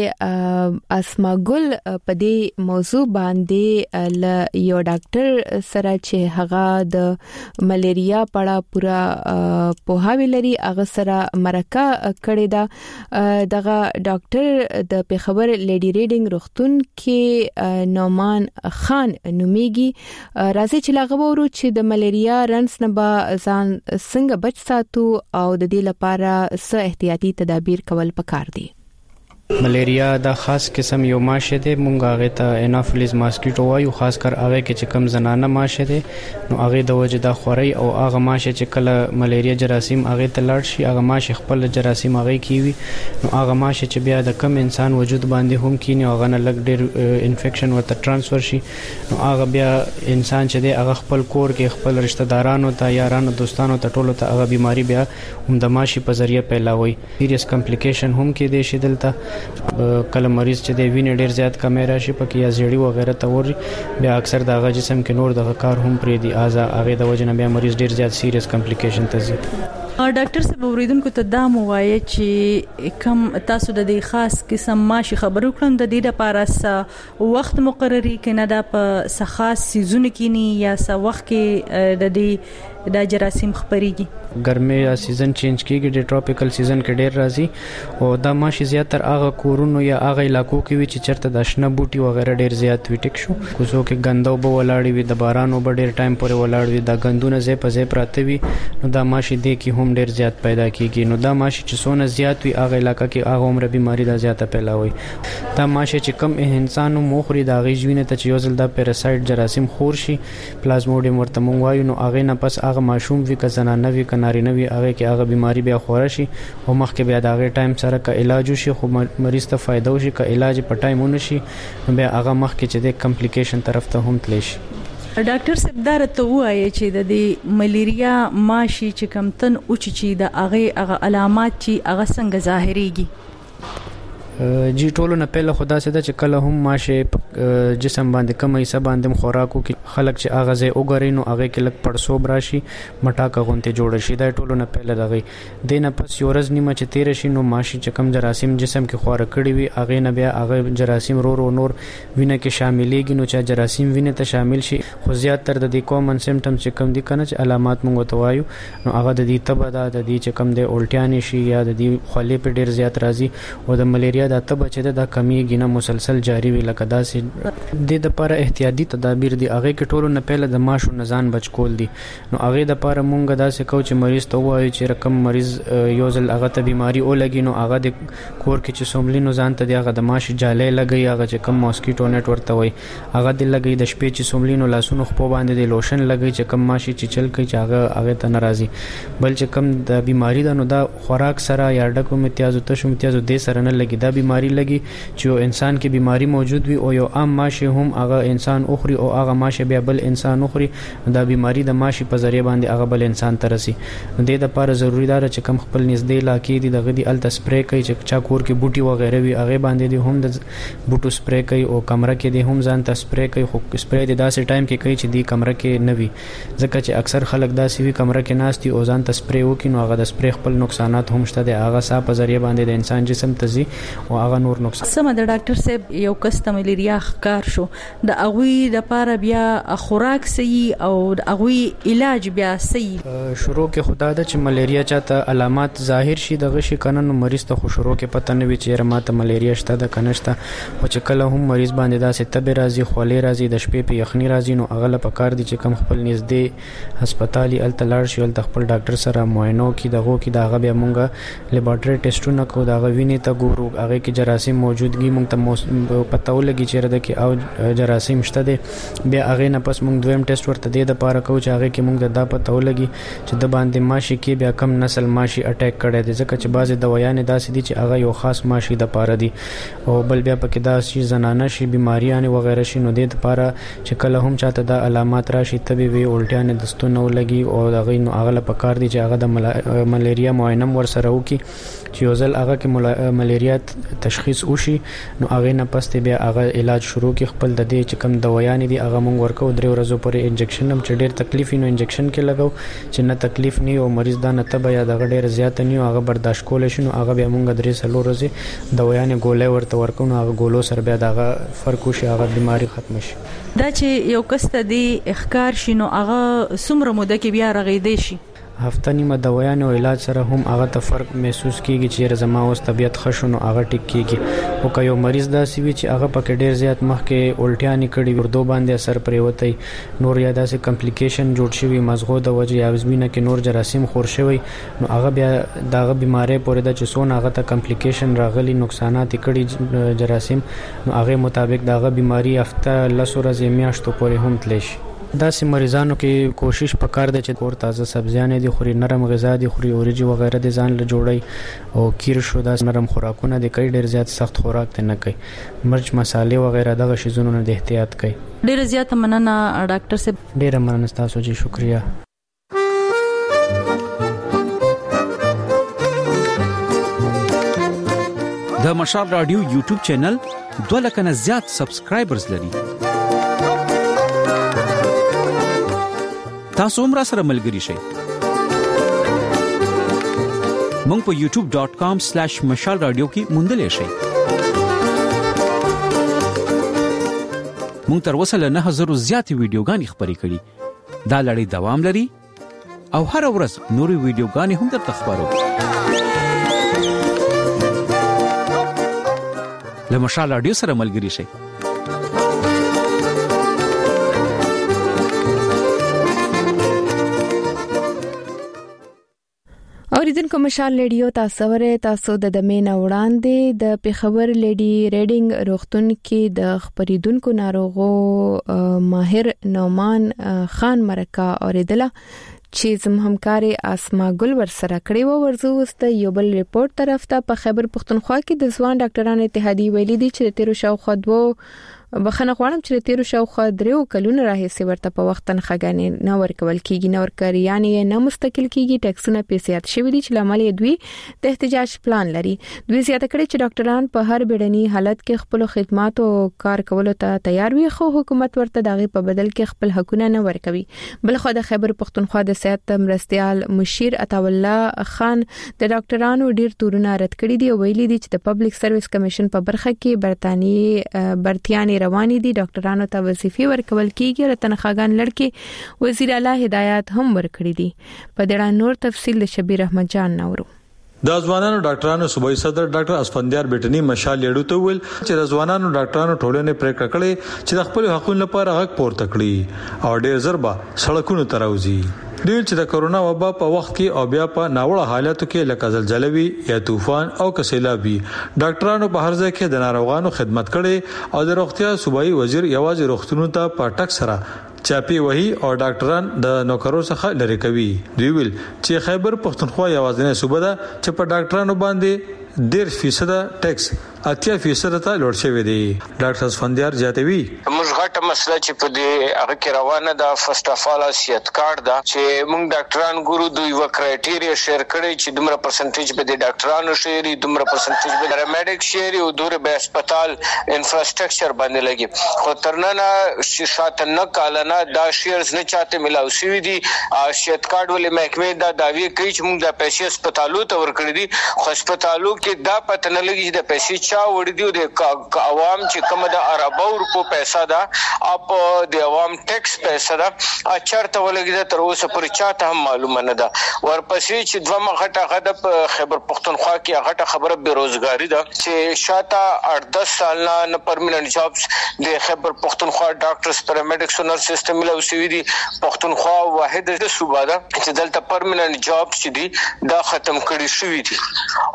اسماګل په دې موضوع باندې ل یو ډاکټر سره چې هغه د ملیریا پړه پورا پوهاوی لري هغه سره مرکه کړې ده. دغه ډاکټر د پیښور لیډي ریډینګ روغتون کې نومان خان نومیږي. راځي چې لاغه ورو چې د ملیریا رنس نه به ځان څنګه بچ ساتو او د دې لپاره څه احتیاطي تدابیر کول پکار دي. ملیریا دا خاص قسم یو ماشه ده مونږ هغه ته انافیلیز ماسکیټو وایو خاص کر هغه کې چې کم زنانه ماشه ده نو هغه د وجه د خوري او هغه ماشه چې کله ملیریا جراثیم هغه ته لاړ شي هغه ماشه خپل جراثیم هغه کیوي نو هغه ماشه چې بیا د کم انسان وجود باندې هم کینی هغه نه لګ ډیر انفیکشن ورته ترانسفر شي نو هغه بیا انسان چې دی هغه خپل کور کې خپل رشتہ دارانو ته یارانو دوستانو ته ټولو ته هغه بیماری بیا هم د ماشي په ذریعہ پیلاوي. سیریس کمپلیکیشن هم کې دي شي دلته کله مریض چې دی وینې ډیر زیات کمی راشي پکې یا زیړی وغیرہ ته وري بیا اکثر دغه جسم کې نور دغه کار هم پرې دی هغه د وجه نه بیا مریض ډیر زیات سیریس کمپلیکیشن ته ځي. ډاکټر صاحب اوریدونکو ته دا موایي چې کم تاسو د دې خاص قسم ماشي خبرو کړم د دې لپاره وخت مقرري کنه دا په خاص سيزون کې نه یا څه وخت کې د دې د جراثیم خبريږي. ګرمي یا سیزن چینج کیږي د ټروپیکل سیزن کې ډیر راځي او دا ماشي زیاتره هغه کورونو یا هغه علاقو کې وي چې چرته د شنه بوټي وغیرہ ډیر زیات وي ټیک شو کوڅو کې ګندو به ولاړ وي د بارانو به ډیر ټایم پورې ولاړ وي دا ګندونه زې په زې پراته وي نو دا ماشي دې کې هم ډیر زیات پیدا کیږي نو دا ماشي چې څونه زیات وي هغه علاقہ کې هغه عمر بیماری دا زیاته پیلاوي دا ماشي چې کم انسانو مخري دا غیژوینه ته چې یو ځل دا پیراسایت جراثیم خور شي پلازموډیم ورته مونږ وایو نو هغه نه پس هغه ماشوم وی که زنانه وی که نارینه وی هغه کې هغه بیماری بیا خور شي او مخکې بیا دا هغه ټایم سره که علاج وشي خو مریض ته فائدہ وشي که علاج په ټایم ونشي نو بیا هغه مخکې چې د کمپلیکیشن طرف ته هم تلی شي ډاکټر صاحب دا ته وایي چې د ملیریا ماشي چې کمتن او چې د هغه علامات چې هغه څنګه ظاهريږي جی ټولو نه پهله خدا سي دا چې کله هم ماشه جسم باندې کم ایسه باندې خوراکو کې خلک چې اغازه وګوري نو هغه کې لک پړسوب راشي مټاکه غونته جوړ شي دا ټولو نه پهله دغه دینه پس یورز نیمه چې تیر شي نو ماشي چې کم جراثیم جسم کې خور کړي وي هغه نه بیا هغه جراثیم رو نور وینه کې شاملېږي نو چې جراثیم وینه ته شامل شي خو زیات تر د دې کامن سیمټمز چې کم دي کنه چې علامات مونږ ته وایو نو هغه د دې تبه د دې چې کم د الټیان شي یا د دې خولې په ډیر زیات راځي او د ملیریا دا تبه چې دا کمیږي نه مسلسل جاری وي لکه داسې د لپاره احتیاطي تدابیر دي هغه کې ټولو نه پهله د ماشو نزان بچ کول دي نو هغه د لپاره مونږ داسې کو چې مریض ته وایي چې رقم مریض یو ځل هغه ته بیماری او لګي نو هغه د کور کې چې سوملی نو ځان ته دی هغه د ماشي جالې لګي هغه چې کم ماسکیټو نیټ ورته وایي هغه د لګي د شپې چې سوملی نو لاسونو خپو باندې د لوشن لګي چې کم ماشي چې چل کوي چې هغه ته ناراضي بل چې کم د بیماری دا نو دا خوراک سره یا ډکو امتیاز او تشو امتیاز د سره نه لګي دا بیماری لګي چې یو انسان کې بیماری موجود وي او یو عام ماشي هم هغه انسان اخري او هغه ماشي بیا بل انسان اخري دا بیماری د ماشي په ذریعہ باندې هغه بل انسان ته رسي د دې لپاره ضروری ده چې کم خپل نږدې علاقې دي دغه دی الته سپری کوي چې چا کور کې بوټي وغیرہ وي هغه باندې دي هم د بوټو سپری کوي او کمره کې دي هم ځان ته سپری کوي خو سپری د داسې ټایم کې کوي چې دی کمره کې نه وي ځکه چې اکثر خلک داسې وي کمره کې ناشتي او ځان ته سپری وکړي نو هغه د سپری خپل نقصانات هم شته د هغه صاحب په ذریعہ باندې د انسان جسم ته زی او هغه نور نقصان سم د ډاکټر صاحب یو کس ملیریا ښکار شو د اغوی د لپاره بیا خوراک صحیح او د اغوی علاج بیا صحیح شروع کې خدا د چې ملیریا چاته علامات ظاهر شي دغه شي کنه نو مریض ته خو شروع کې پته نه وي چې ماته ملیریا شته د کنهشته او چې کله هم مریض باندې داسې تبه راځي خولې راځي د شپې په یخني راځي نو هغه لپاره کار دي چې کم خپل نږدې هسپتالي التلار شي ول خپل ډاکټر سره معاینو کې دغه کې دغه بیا مونږه لیبارټري ټیسټونه کو دغه ویني ته ګورو هغه کې جراثیم موجودګي مونږ ته پته ولګي چې رده کې او جراثیم شته دي بیا هغه نه پس مونږ دویم ټیسټ ورته د لپاره کو چې هغه کې مونږ د پته ولګي چې د باندې ماشي کې بیا کم نسل ماشي اٹیک کړي دي ځکه چې بعضی دوايانې داسې دي چې هغه یو خاص ماشي د پاره دي او بل بیا پکې داسې زنانه شي بیماریاں وغیرہ شي نو د لپاره چې کله هم چاته د علامات راشي تبي وي الټیان دستونه ولګي او هغه نو هغه لپاره کار دي چې هغه د ملیریا معاینه ور سره وکي چې یو ځل هغه کې ملیریا تشخیص وشي نو هغه نه پسته بیا هغه علاج شروع کی خپل د دې چې کم دوايان دي هغه مونږ ورکو 3 ورځې پورې انجکشن هم چې ډېر تکلیف نو انجکشن کې لګاو چې نه تکلیف نه او مریض دا نه تبه یا د ډېر زیات نه هغه برداشت کول شي نو هغه بیا مونږ 3 ورځې دوايان ګولې ورته ورکو نو هغه ګولو سره بیا دغه فرق وشي هغه بیماری ختم شي دا چې یو کس ته دی اخکار شي نو هغه څومره موده کې بیا رغیدې شي هفته نیمه دوايان او علاج سره هم هغه ته فرق محسوس کیږي چې زما اوس طبيعت خښونو هغه ټیک کیږي او که یو مریض داسې وي چې هغه پکې ډیر زیات مخکې الټیانې کړي ورته باندې اثر پرې وتی نور یا داسې کمپلیکیشن جوړ شوی مزغو د وجه یا وزمینه کې نور جراثیم خور شوی نو هغه بیا دغه بیماری پورې د چسون هغه ته کمپلیکیشن راغلي نقصانات کړي جراثیم نو هغه مطابق دغه بیماری هفته لسو ورځې میاشتو پورې هم تلی شي داسې مریضانو کې کوشش وکړ د چې کور تازه سبزیانې دي خوري نرم غذا دي خوري اوريجي وغیرہ د ځان له جوړي او کیر شو د نرم خوراکونه د کای ډیر زیات سخت خوراک ته نه کوي مرچ مصالې وغیرہ دغه شیزونو نه د احتیاط کوي ډیر زیات مننه ډاکټر صاحب ډیر مننه تاسو جی شکریا د مشال رادیو یوټیوب چینل 2 لک نه زیات سبسکرایبرز لري تاسو هم را سره ملګری شئ مونږ په youtube.com/mashalradio کې موندلې شئ مونږ تر اوسه له 9000 زیات ویډیوګانې خپرې کړې دا لړۍ دوام لري او هر ورځ نوري ویډیوګانې هم درته خبرو. له مشال رادیو سره ملګري شئ. اوریدونکو مشال رادیو تاسو د دمین وړاندې د پیښور لیډي ریډینګ روغتون کې د خبرېدونکو ناروغو ماهر نومان خان مرکه اوریدله چې زم همکاري اسما ګل ورسره کړی و. ورزو واست یو بل ریپورت طرف ته په خیبر پختونخوا کې د ځوان ډاکټرانو اتحادیه ویلي دي چې تیرو شاوخوا بخنه غواړم چې تیرو شاوخوا 3 کلونو راهیسې ورته په وخت تنخواګانې نه ورکول کیږي، نه ورکړیانې نه مستقل کیږي، ټیکسونه پیسې شوي دي چې لامل دوی د احتجاج پلان لري. دوی زیاته کړي چې ډاکټران په هر بیړني حالت کې خپل خدمات او کار کولو ته تیار وي، خو حکومت ورته دغه په بدل کې خپل حقونه نه ورکوي. بلخو د خیبر پختونخوا د صحت مرستيال مشیر عطا الله خان د ډاکټرانو ډیر تورونه رد کړي دي او ویلي دي چې د پبلک سرویس کمیشن په برخه کې برتانیې رواني دي، ډاکټرانو ته وظیفې ورکول کیږي او تنخواګان لړکي وزیر اعلی هدایت هم ورکړي دي. په دې نور تفصیل د شبیر احمد جان نورو. د ځوانانو ډاکټرانو صوبایي صدر ډاکټر اسفندیار بیٹنی مشال لیډو ته ویل چې د ځوانانو ډاکټرانو ټولنې پریکړه کړې چې د خپل حقوقو لپاره حق پورته کړي او ډېر زربا سړکونو ته راوځي. دوی چې د کرونا وبا په وخت کې او بیا په ناوړه حالاتو کې لکه زلزلوي یا طوفان او کسیلابي ډاکټرانو په هر ځای کې د ناروغانو خدمت کړي او د روغتیا صوبایي وزیر یوازې روغتونونو ته په ټک سره چاپی وਹੀ او ډاکټران د نوکرو څخه لری کوي. دوی ویل چې خیبر پختونخوا یوازینی صوبه ده چې په ډاکټرانو باندې 1.5% ټیکس 80% ته لوړ شوی دی. ډاکټر اسفندیار جاتوي موږ غټه مسله چې په دې هغه کې روانه ده فرست اف ال سیات کارت دا چې موږ ډاکټران ګورو دوی و کرایټیریا شیر کړي چې دومره پرسنټیج به د ډاکټرانو شيري، دومره پرسنټیج به د پیرامیډیک شيري او دوره به هسپتال انفراستراکچر باندې لګي. خو ترنه شاته نه کالنه دا شیرز نه چاته ملاو شوی دي. سیات کارت ولې محکمه دا داوی کوي چې موږ د پیسې هسپتالو ته ورکړي دي، خو هسپتالو کې دا پته نه لګي چې د پیسې چا وړي دي. د عوام چې کوم د اربو روپو پیسې ده اپ د عوام ټیکس پیسې ده اچرته ولګي دا تر اوسه پورې چاته هم معلومه نه ده. ورپسې چې دوه مخټه غده په خیبر پختونخوا کې غټه خبره بیروزګاری ده چې شاته 8-10 سال نه پرمننت جابز د خیبر پختونخوا ډاکټرز پیرامیډیکس او نرسز ته ملو شوی دي. پختونخوا واحد صوبه ده چې دلته پرمننت جابز چې دي دا ختم کړي شوی دي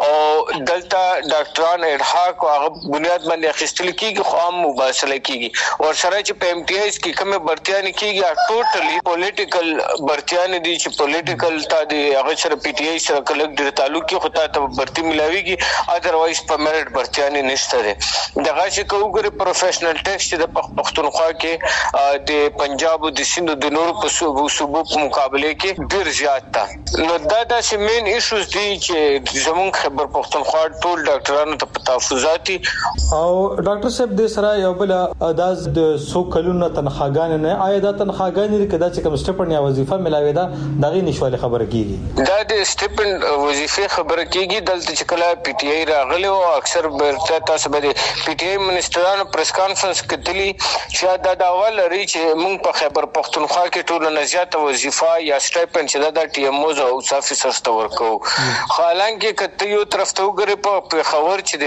او دلته ډاکټران اډهاک او بنیاد باندې اخیستل کیږي، خو هم مباصله کیږي. اور سره چې په امتیاز کې کومه برتیان کیږي ټوټلی پولیټیکل برتیان دي چې پولیټیکل تا دي هغه سره پی ټی آی سره کلک ډیر تعلق کې خو ته برتی ملاويږي، اذروایز په میرټ برتیان نشته ده. دغه چې کوګری پروفیشنل ټیکس چې د پختونخوا کې د پنجاب او د سند د نور په صوبو په مقابله کې ډیر زیات ده. نو دا د مین ایشوز دي چې زمونږ خبر پختونخوا ټول ډاکټرانو ته تحفظاتي او ډاکټر صاحب د سره یو بل انداز د 100 کلونو تنخواګان نه آیا دا تنخواګان کدا چې کوم سټیپن یا وظیفه ملاوي دا دغه نشواله خبره کیږي. دا د سټیپن وظیفه خبره کیږي دلته چې کله پی ټی آی راغلی او اکثر برته تاسو به پی ټی آی منسټرانو پریس کانفرنس کتلی شاید دا اول لري چې موږ په خیبر پختونخوا کې ټول نه زیاته وظیفه یا سټیپن چې دا ټی ام اوز او افیسرز ته ورکو. حالانکه کته یو طرف ته وګوري په خبر چې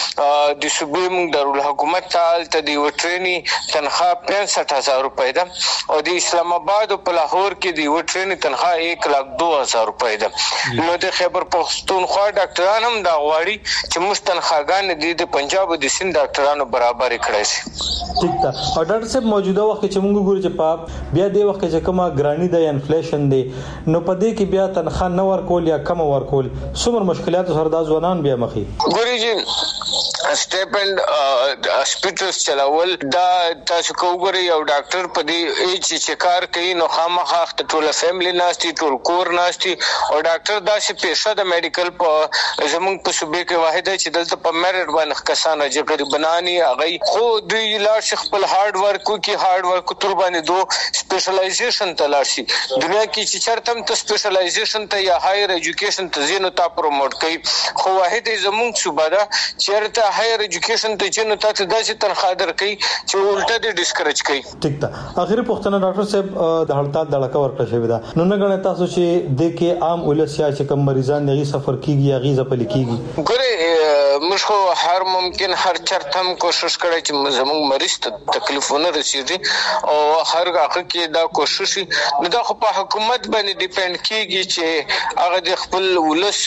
د صوبې موږ دارالحکومت ته د وټرینی تنخواه 65000 روپۍ ده او د اسلام آباد او په لاهور کې د وټرینی تنخواه 1,02,000 روپۍ ده. نو د خیبر پختونخوا ډاکټران هم دا غواړي چې موږ تنخواګان د پنجاب او د سند ډاکټرانو برابر کړي شي. ٹھیک ده. او ډاکټر صاحب موجوده وخت چې موږ ګورو چې په بیا د وخت چې کومه ګرانی د انفلیشن دی نو په دې کې بیا تنخواه نه ورکول یا کم ورکول څومره مشکلات سره د ځوانان بیا مخې ګوري چې سټیپند هسپټلز چلاول دا تاسو کوګوري یو ډاکټر په دې چې کار کوي نو خامخا ټول فیملی ناشتي ټول کور ناشتي او ډاکټر دا چې پیسې د میډیکل په زمونږ په صوبې کې واحد چې دلته په میرټ باندې کسانه چې بناني هغه خو دوی لاړ شي خپل هارد ورک کوي هارد ورک تر باندې دو سپیشلایزیشن تلاش شي دنیا کې چې چرته هم ته سپیشلایزیشن ته یا هایر ایجوکیشن ته زینو تا پروموټ کوي خو واحد زمونږ صوبه دا چیرته هایر ایجوکیشن ته چې نو تاسو داسې تنخواه درکړي چې الټا دې ډیسکریج کړي. ټیک ده. اخیری پوښتنه ډاکټر صاحب د هړتال د لکه ورکړه شوی دا نو نه غواړم تاسو چې د کې عام ولسیا چې کوم مریضان دغه سفر کیږي یا غیزه پلي کیږي ګوره موږ خو هر ممکن هر چرته هم کوشش کړی چې زموږ مریض ته تکلیفونه رسیدي او هر هغه کې دا کوشش نه دا خو په حکومت باندې ډیپند کیږي چې هغه د خپل ولس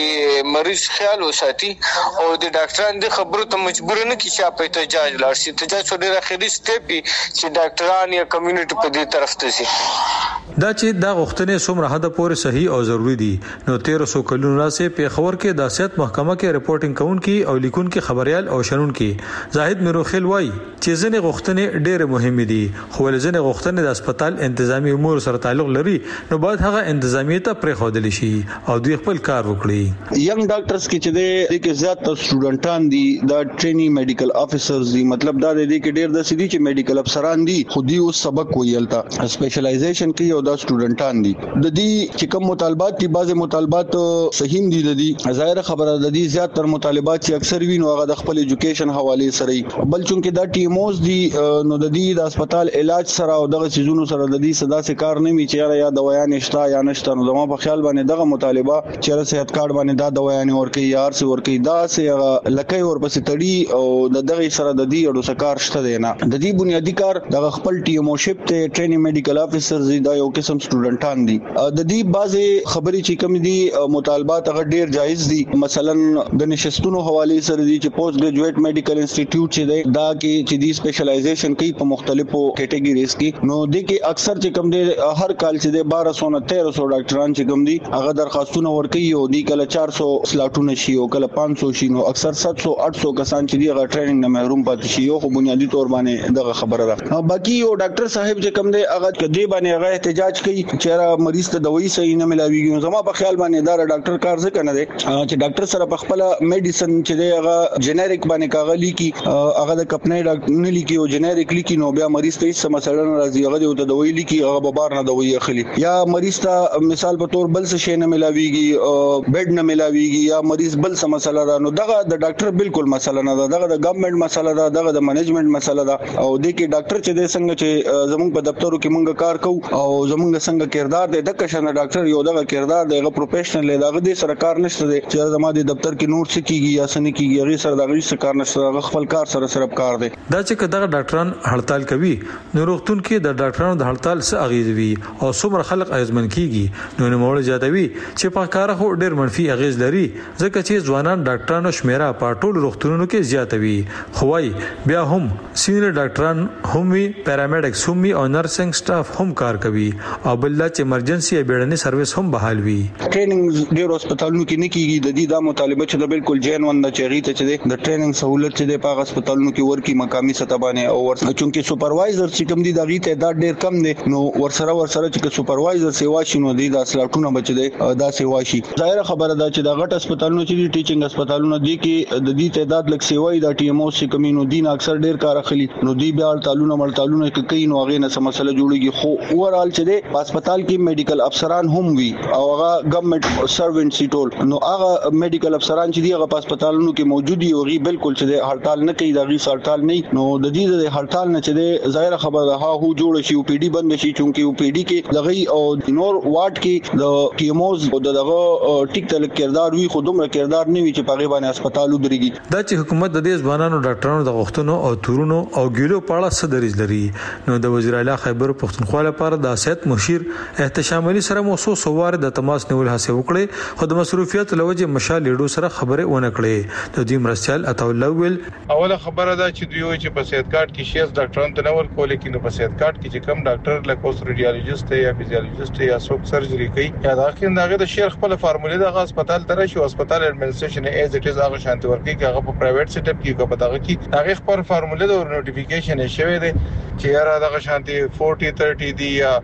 د مریض خیال وساتي او د ډاکټرانو د خبرو ته مجبور نه کی چې په احتجاج لاړ شي. احتجاج څو ډیر اخیری سټپ چې ډاکټران یا کمیونټي په دې طرف ته شي. دا چې دا غوښتنې څومره حد پورې صحیح او ضروری دي نو 1300 کلونو راځي په خبر کې د سیاست محکمه کې ریپورټینګ کوونکی او لیکونکي خبريال او شنونکي زاهد میروخیل وای چې ځنې غوښتنې ډېر مهمه دي خو ځنې غوښتنې د هسپتال انتظامی امور سره تعلق لري نو باید هغه انتظامیه ته پرې خودل شي او دوی خپل کار وکړي. ینګ ډاکټرز کې چې د کې زیات سټوډنټان دي دا ټریننګ میډیکل افیسرز دي مطلب دا دی کې ډېر د سړي چې میډیکل افسران دي خو دی او سبق ویلتا سپیشلایزیشن کې یو دا سټوډنټان دي د دې چې کوم مطالبات دي بعضه مطالبات صحیح دي د دې ظاهر خبره د دې زیات تر مطالبات چې اکثر وینو هغه د خپل ایجوکیشن حواله سره بل چونکه دا ټیموز دي نو د دې د هسپتال علاج سره او دغه سيزونو سره د دې صدا سي کار نه می چې یا دوايا نشتا یا نشتا نو زموږ په خیال باندې دغه مطالبه چې صحت کارت باندې دا دوايا نه ورکي یار سي ورکي دا سي لکه ور پسې تړي او دغه سره د دې اړو سکار شته دی نه د دې بنیادی کار د خپل ټیموشپ ته ټریننګ میډیکل افیسرز دا یو قسم سټوډنټان دي د دې بعضي خبرې چې کوم دي مطالبات هغه ډیر جایز دي مثلا د نشستونو حواله سره دي چې پوسټ ګریجویټ میډیکل انسټیټیوټ چې دی دا کې چې دی سپیشلایزیشن کوي په مختلفو کیټګریز کې نو د کې اکثر چې کوم دي هر کال چې دی 1200 ډاکټران چې کوم دي هغه درخواستونه ورکوي او دی کله 400 سلاټونه شي او کله 500 شي نو اکثر 700 800 کسان چې دی هغه ټریننګ نه محروم پاتې شي او بنیادی تور باندې دغه خبره ده. باقي یو ډاکټر صاحب چې کوم دی هغه کدی باندې هغه احتجاج کوي چې مریض ته دوايي صحیح نه ملاويږي زما په خیال باندې دا ډاکټر کار څه کنه دی چې ډاکټر سره په خپل میډیسن چې دی هغه جنریک باندې کاغلی کی هغه د کپنې ډاکټر نه لیکي او جنریک لیکي نو بیا مریض ته هیڅ مسله نه راځي هغه د دوايي لیکي هغه به بار نه دوايي اخلي یا مریض ته مثال په تور بل څه شي نه ملاويږي بیډ نه ملاويږي یا مریض بل څه مسله ده نو دغه د ډاکټر بالکل مسله نه ده دغه د ګورنمنت مسله ده دغه د منیجمنت مسله ده او د کې ډاکټر چې د څنګه چې زموږ په دفترو کې مونږ کار کوو او زموږ څنګه کردار دی د کښنه ډاکټر یو دغه کردار دی هغه پروفیشنل دی دغه د سرکار نشته دی چې زموږ د دفتر کې نور څه کیږي یا څه نه کیږي هغه سره دغه څه کار نشته هغه خپل کار سره کار دی. دا چې کله ډاکټران هړتال کوي نو روغتون کې د ډاکټرانو د هړتال څه اغیز وي او څومره خلک اغیزمن کیږي نو نوموړ زیاتوي چې په کار خو ډېر منفي اغیز لري ځکه چې ځوانان ډاکټرانو شمیره په ټول روغتونونو کې زیاتوي خوای بیا هم سینیئر ډاکټران هم وي پیرامیډکس هم وي او نرسنګ سټاف هم کار کوي او بل چې ایمرجنسي یا بیړني سرویس هم بحال وي. ټریننګ ډیر هسپتالونو کې نه کیږي د دې دا مطالبه چې د بالکل جین ون د چغی ته چې د ټریننګ سہولت چې د پاغ هسپتالونو کې ورکی مقامي سطح باندې او چونکه سپروایزر چې کوم دي د غي تعداد ډیر کم دي نو ورسره چې سپروایزر سیوا شینو دي د سلاټونه بچ دي دا سیوا شي ظاهر خبره ده چې د غټ هسپتالونو چې ټیچینګ هسپتالونو دي کې د دې تعداد لک سیوای د ټي ام او سي کمینو دین اکثر ډیر کار اخلي نو دی بیا تعلقونه ملتالونه کې کین او غي نه سم مسله جوړيږي خو اورال چې د هسپتال کې میډیکل افسران هم وي او هغه ګورنمنت سروینټ سي ټول نو هغه میډیکل افسران چې دی هغه په هسپتالونو کې موجود دي او غي بالکل چې د هړتال نه کوي د غي هړتال نه نو د دې د هړتال نه چې د ظاهر خبره ده هو جوړ شي او پی ډي بند شي چونکه او پی ډي کې لغي او نور واټ کې د ټي ام اوز او دغه ټیک تل کردار وي خودم کردار نه وي چې په غي باندې هسپتال ودرېږي. دا چې حکومت د دې ځوانانو ډاکټرانو د غوښتنو او تورونو او ګیلو په اړه څه دریځ لري نو د وزیر اعلی خیبر پښتونخوا لپاره د سیاست مشیر احتشام علي سره موسو سوار د تماس نیول هڅه وکړي خو د مصروفیت لوجه مشال لیډو سره خبره ونه کړې د دې مرستيال اتو لول اوله خبره ده چې دوی چې په صحت کارت کې شیز ډاکټرانو ته نور کول کې په صحت کارت کې چې کم ډاکټر لکه اوس ریډیالوجیست یا فزیولوژیست یا څوک سرجری کوي یا دا کې دغه د شیخ خپل فارموله د هسپتال تر شي هسپتال اډمنستریشن ایز اټ از هغه شانتي ورکي چې هغه په پرایویټ سیټ اپ کې کوي په دغه کې هغه خپل فارموله د نوټیفیکیشن شوی دی چې یاره دغه شانتي 40 30 دی یا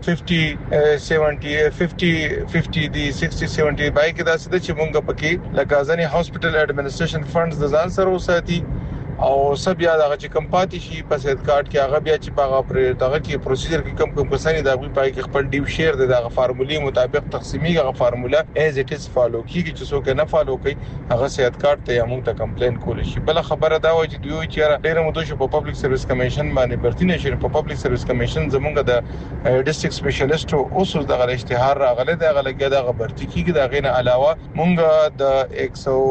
50 70 50 دی 60 70 بای کې دا څه چې مونږ پکې لکه ځنې هسپټل اډمنستریشن فندز د ځان سره وساتي او سب یا دغه چې کم پاتې شي په صحت کارت کې هغه بیا چې باغه پر دغه کې پروسیجر کې کم کسانی د غوي پای کې خپل ډیو شیر دغه فارمولې مطابق تقسیمي هغه فارمولا ایز اټ از فالو کیږي چې څوک نه فالو کوي هغه صحت کارت ته موږ ته کمپلین کول شي. بل خبره دا و چې دوی چې ډېر مو دوی په پبلک سرویس کمیشن باندې برتي نشي. په پبلک سرویس کمیشن زمونږ د ډیسټریکټ سپیشلیسټ اوس دغه اشتهار راغله دغه لګي دغه برتي کیږي. دا غینه علاوه مونږ د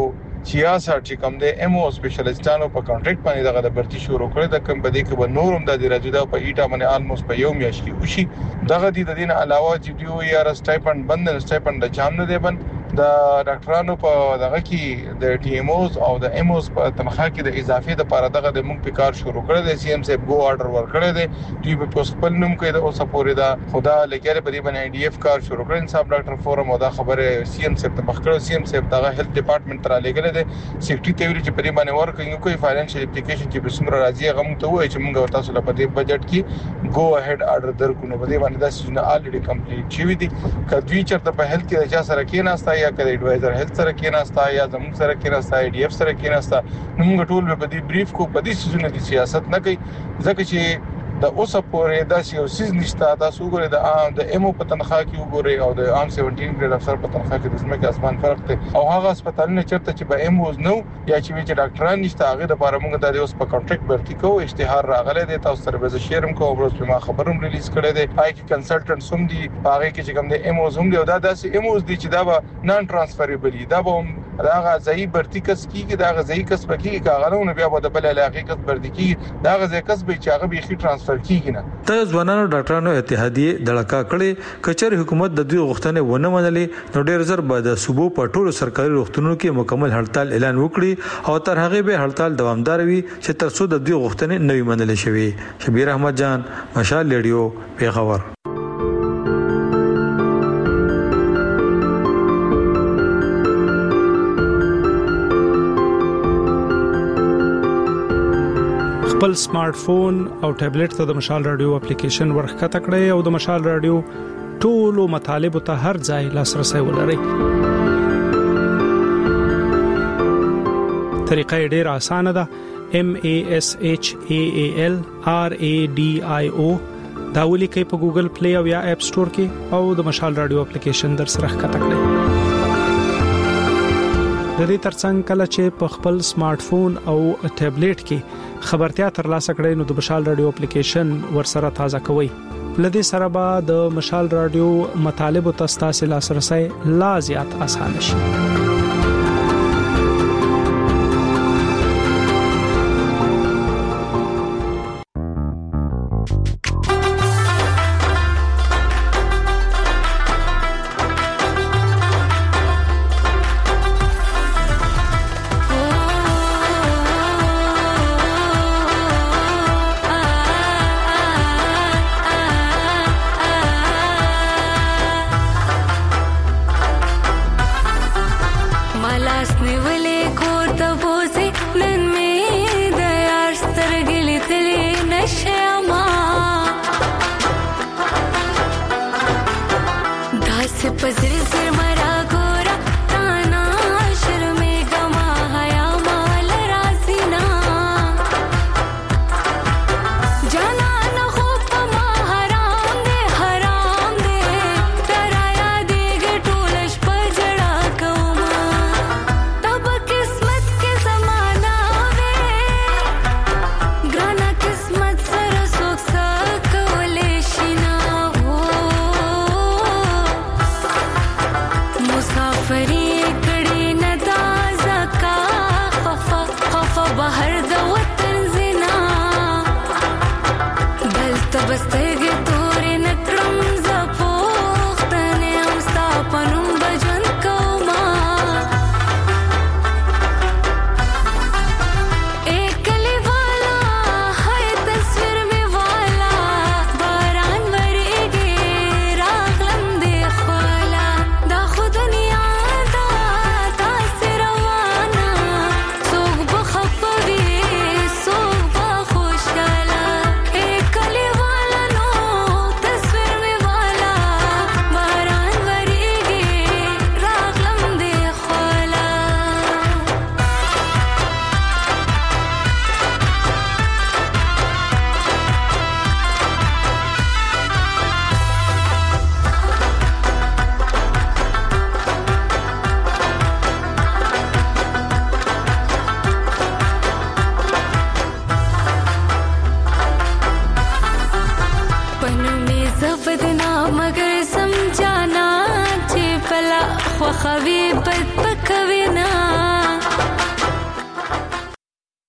166 چې کوم د ام او سپیشلیستانو په کانټریکټ باندې دغه د برتي شروع کړی د کوم بده کې به نورم د راځي دا په ایټا باندې آلموست په یو میاشت کې وشي. دغه د دین علاوه چې دیو یا سټایپند بند سټایپند د چام نه دی بند د ډاکټرانو په دغه کې د ټي ام اوز او د ام اوز په تنخواه کې د اضافه د لپاره دغه د موږ په کار شروع کړی دی. سی ام صاحب ګو آرډر ورکړی دی دوی په خپل نوم کې د اوسه پورې دا خدا لګیره په دې باندې ډي اف کار شروع کړی. صاحب ډاکټر فورم او دا خبره سی ام صاحب ته مخکړه سی ام صاحب دغه هیلث ډپارټمنټ تر لګیره دی سیفټي تیوري چې په دې باندې ورکړي کوئی فاینانشل اپلیکیشن چې به څومره راځي هغه موږ ته وایي چې موږ تاسو لپاره په دې بجټ کې ګو اهيد آرډر درکو نو په دې باندې دا سونه الریډي کمپلیټ شوی دي. کدوې چرته په هیلث کې د چا سره کې ناستا یا کله ایڈوایزر هیلث سره کې ناستا یا زموږ سره کې ناستا ای ډی اف سره کې ناستا نو موږ ټول په دې بریف کو په دې سيزونه کې سیاست نه کوي ځکه چې د اوسه پورې د سیاسي نشتا د سوګره د عام د ام او په تنخواه کې وګوري او د عام 17 ګریډ افسر په تنخواه کې د اسمه اسمان فرق دی. او هغه هسپتالونه چرته چې به ام او نو یا چې ډاکټران نشته هغه د لپاره موږ د اوس په کانټریکټ برتي کوو. اشتهار راغلی دی تاسو سره به شیرم کوو او په ما خبروم ریلیز کړی دی. پای کې کنسلټنټ هم دي هغه کې چې کوم د ام او هم دی او دا داسې ام او دي چې دا به نان ترانسفریبل دا به دا غذایی برتي کس کیږي دا غذایی کس پکې کاغذونه بیا په بل علاقه کس برتي کیږي دا غذایی کس به چې هغه به ترانسفر کیږي نه. د ځوانانو ډاکټرانو اتحادیه دړکا کړي کچر حکومت د دوی غوښتنې ونه منلې نو ډېر زر بعد د صوبو په ټولو سرکاري روغتونونو کې مکمل هړتال اعلان وکړي او تر هغه به هړتال دوامدار وي چې تر څو د دوی غوښتنې نوي منل شي. شبیر احمد جان مشال ریډیو پیښور. خپل سمارټ فون او ټابلیټ ته د مشال رادیو اپلیکیشن ورخکته کړئ او د مشال رادیو ټولو مطالب ته هر ځای لاسرسي ولرئ. طریقه ډیره اسانه ده. MASHAALRADIO دا ولیکئ په ګوګل پلی او یا اپ سٹور کې او د مشال رادیو اپلیکیشن در سره ښکته کړئ. د دې ترڅنګ کله چې په خپل سمارټ فون او ټابلیټ کې خبرتیا ترلاسه کړئ نو د مشال رادیو اپلیکیشن ورسره تازه کوئ. لدې سره به د مشال رادیو مطالب او تاسو لاسرسي لا زیات اسانه شي. be په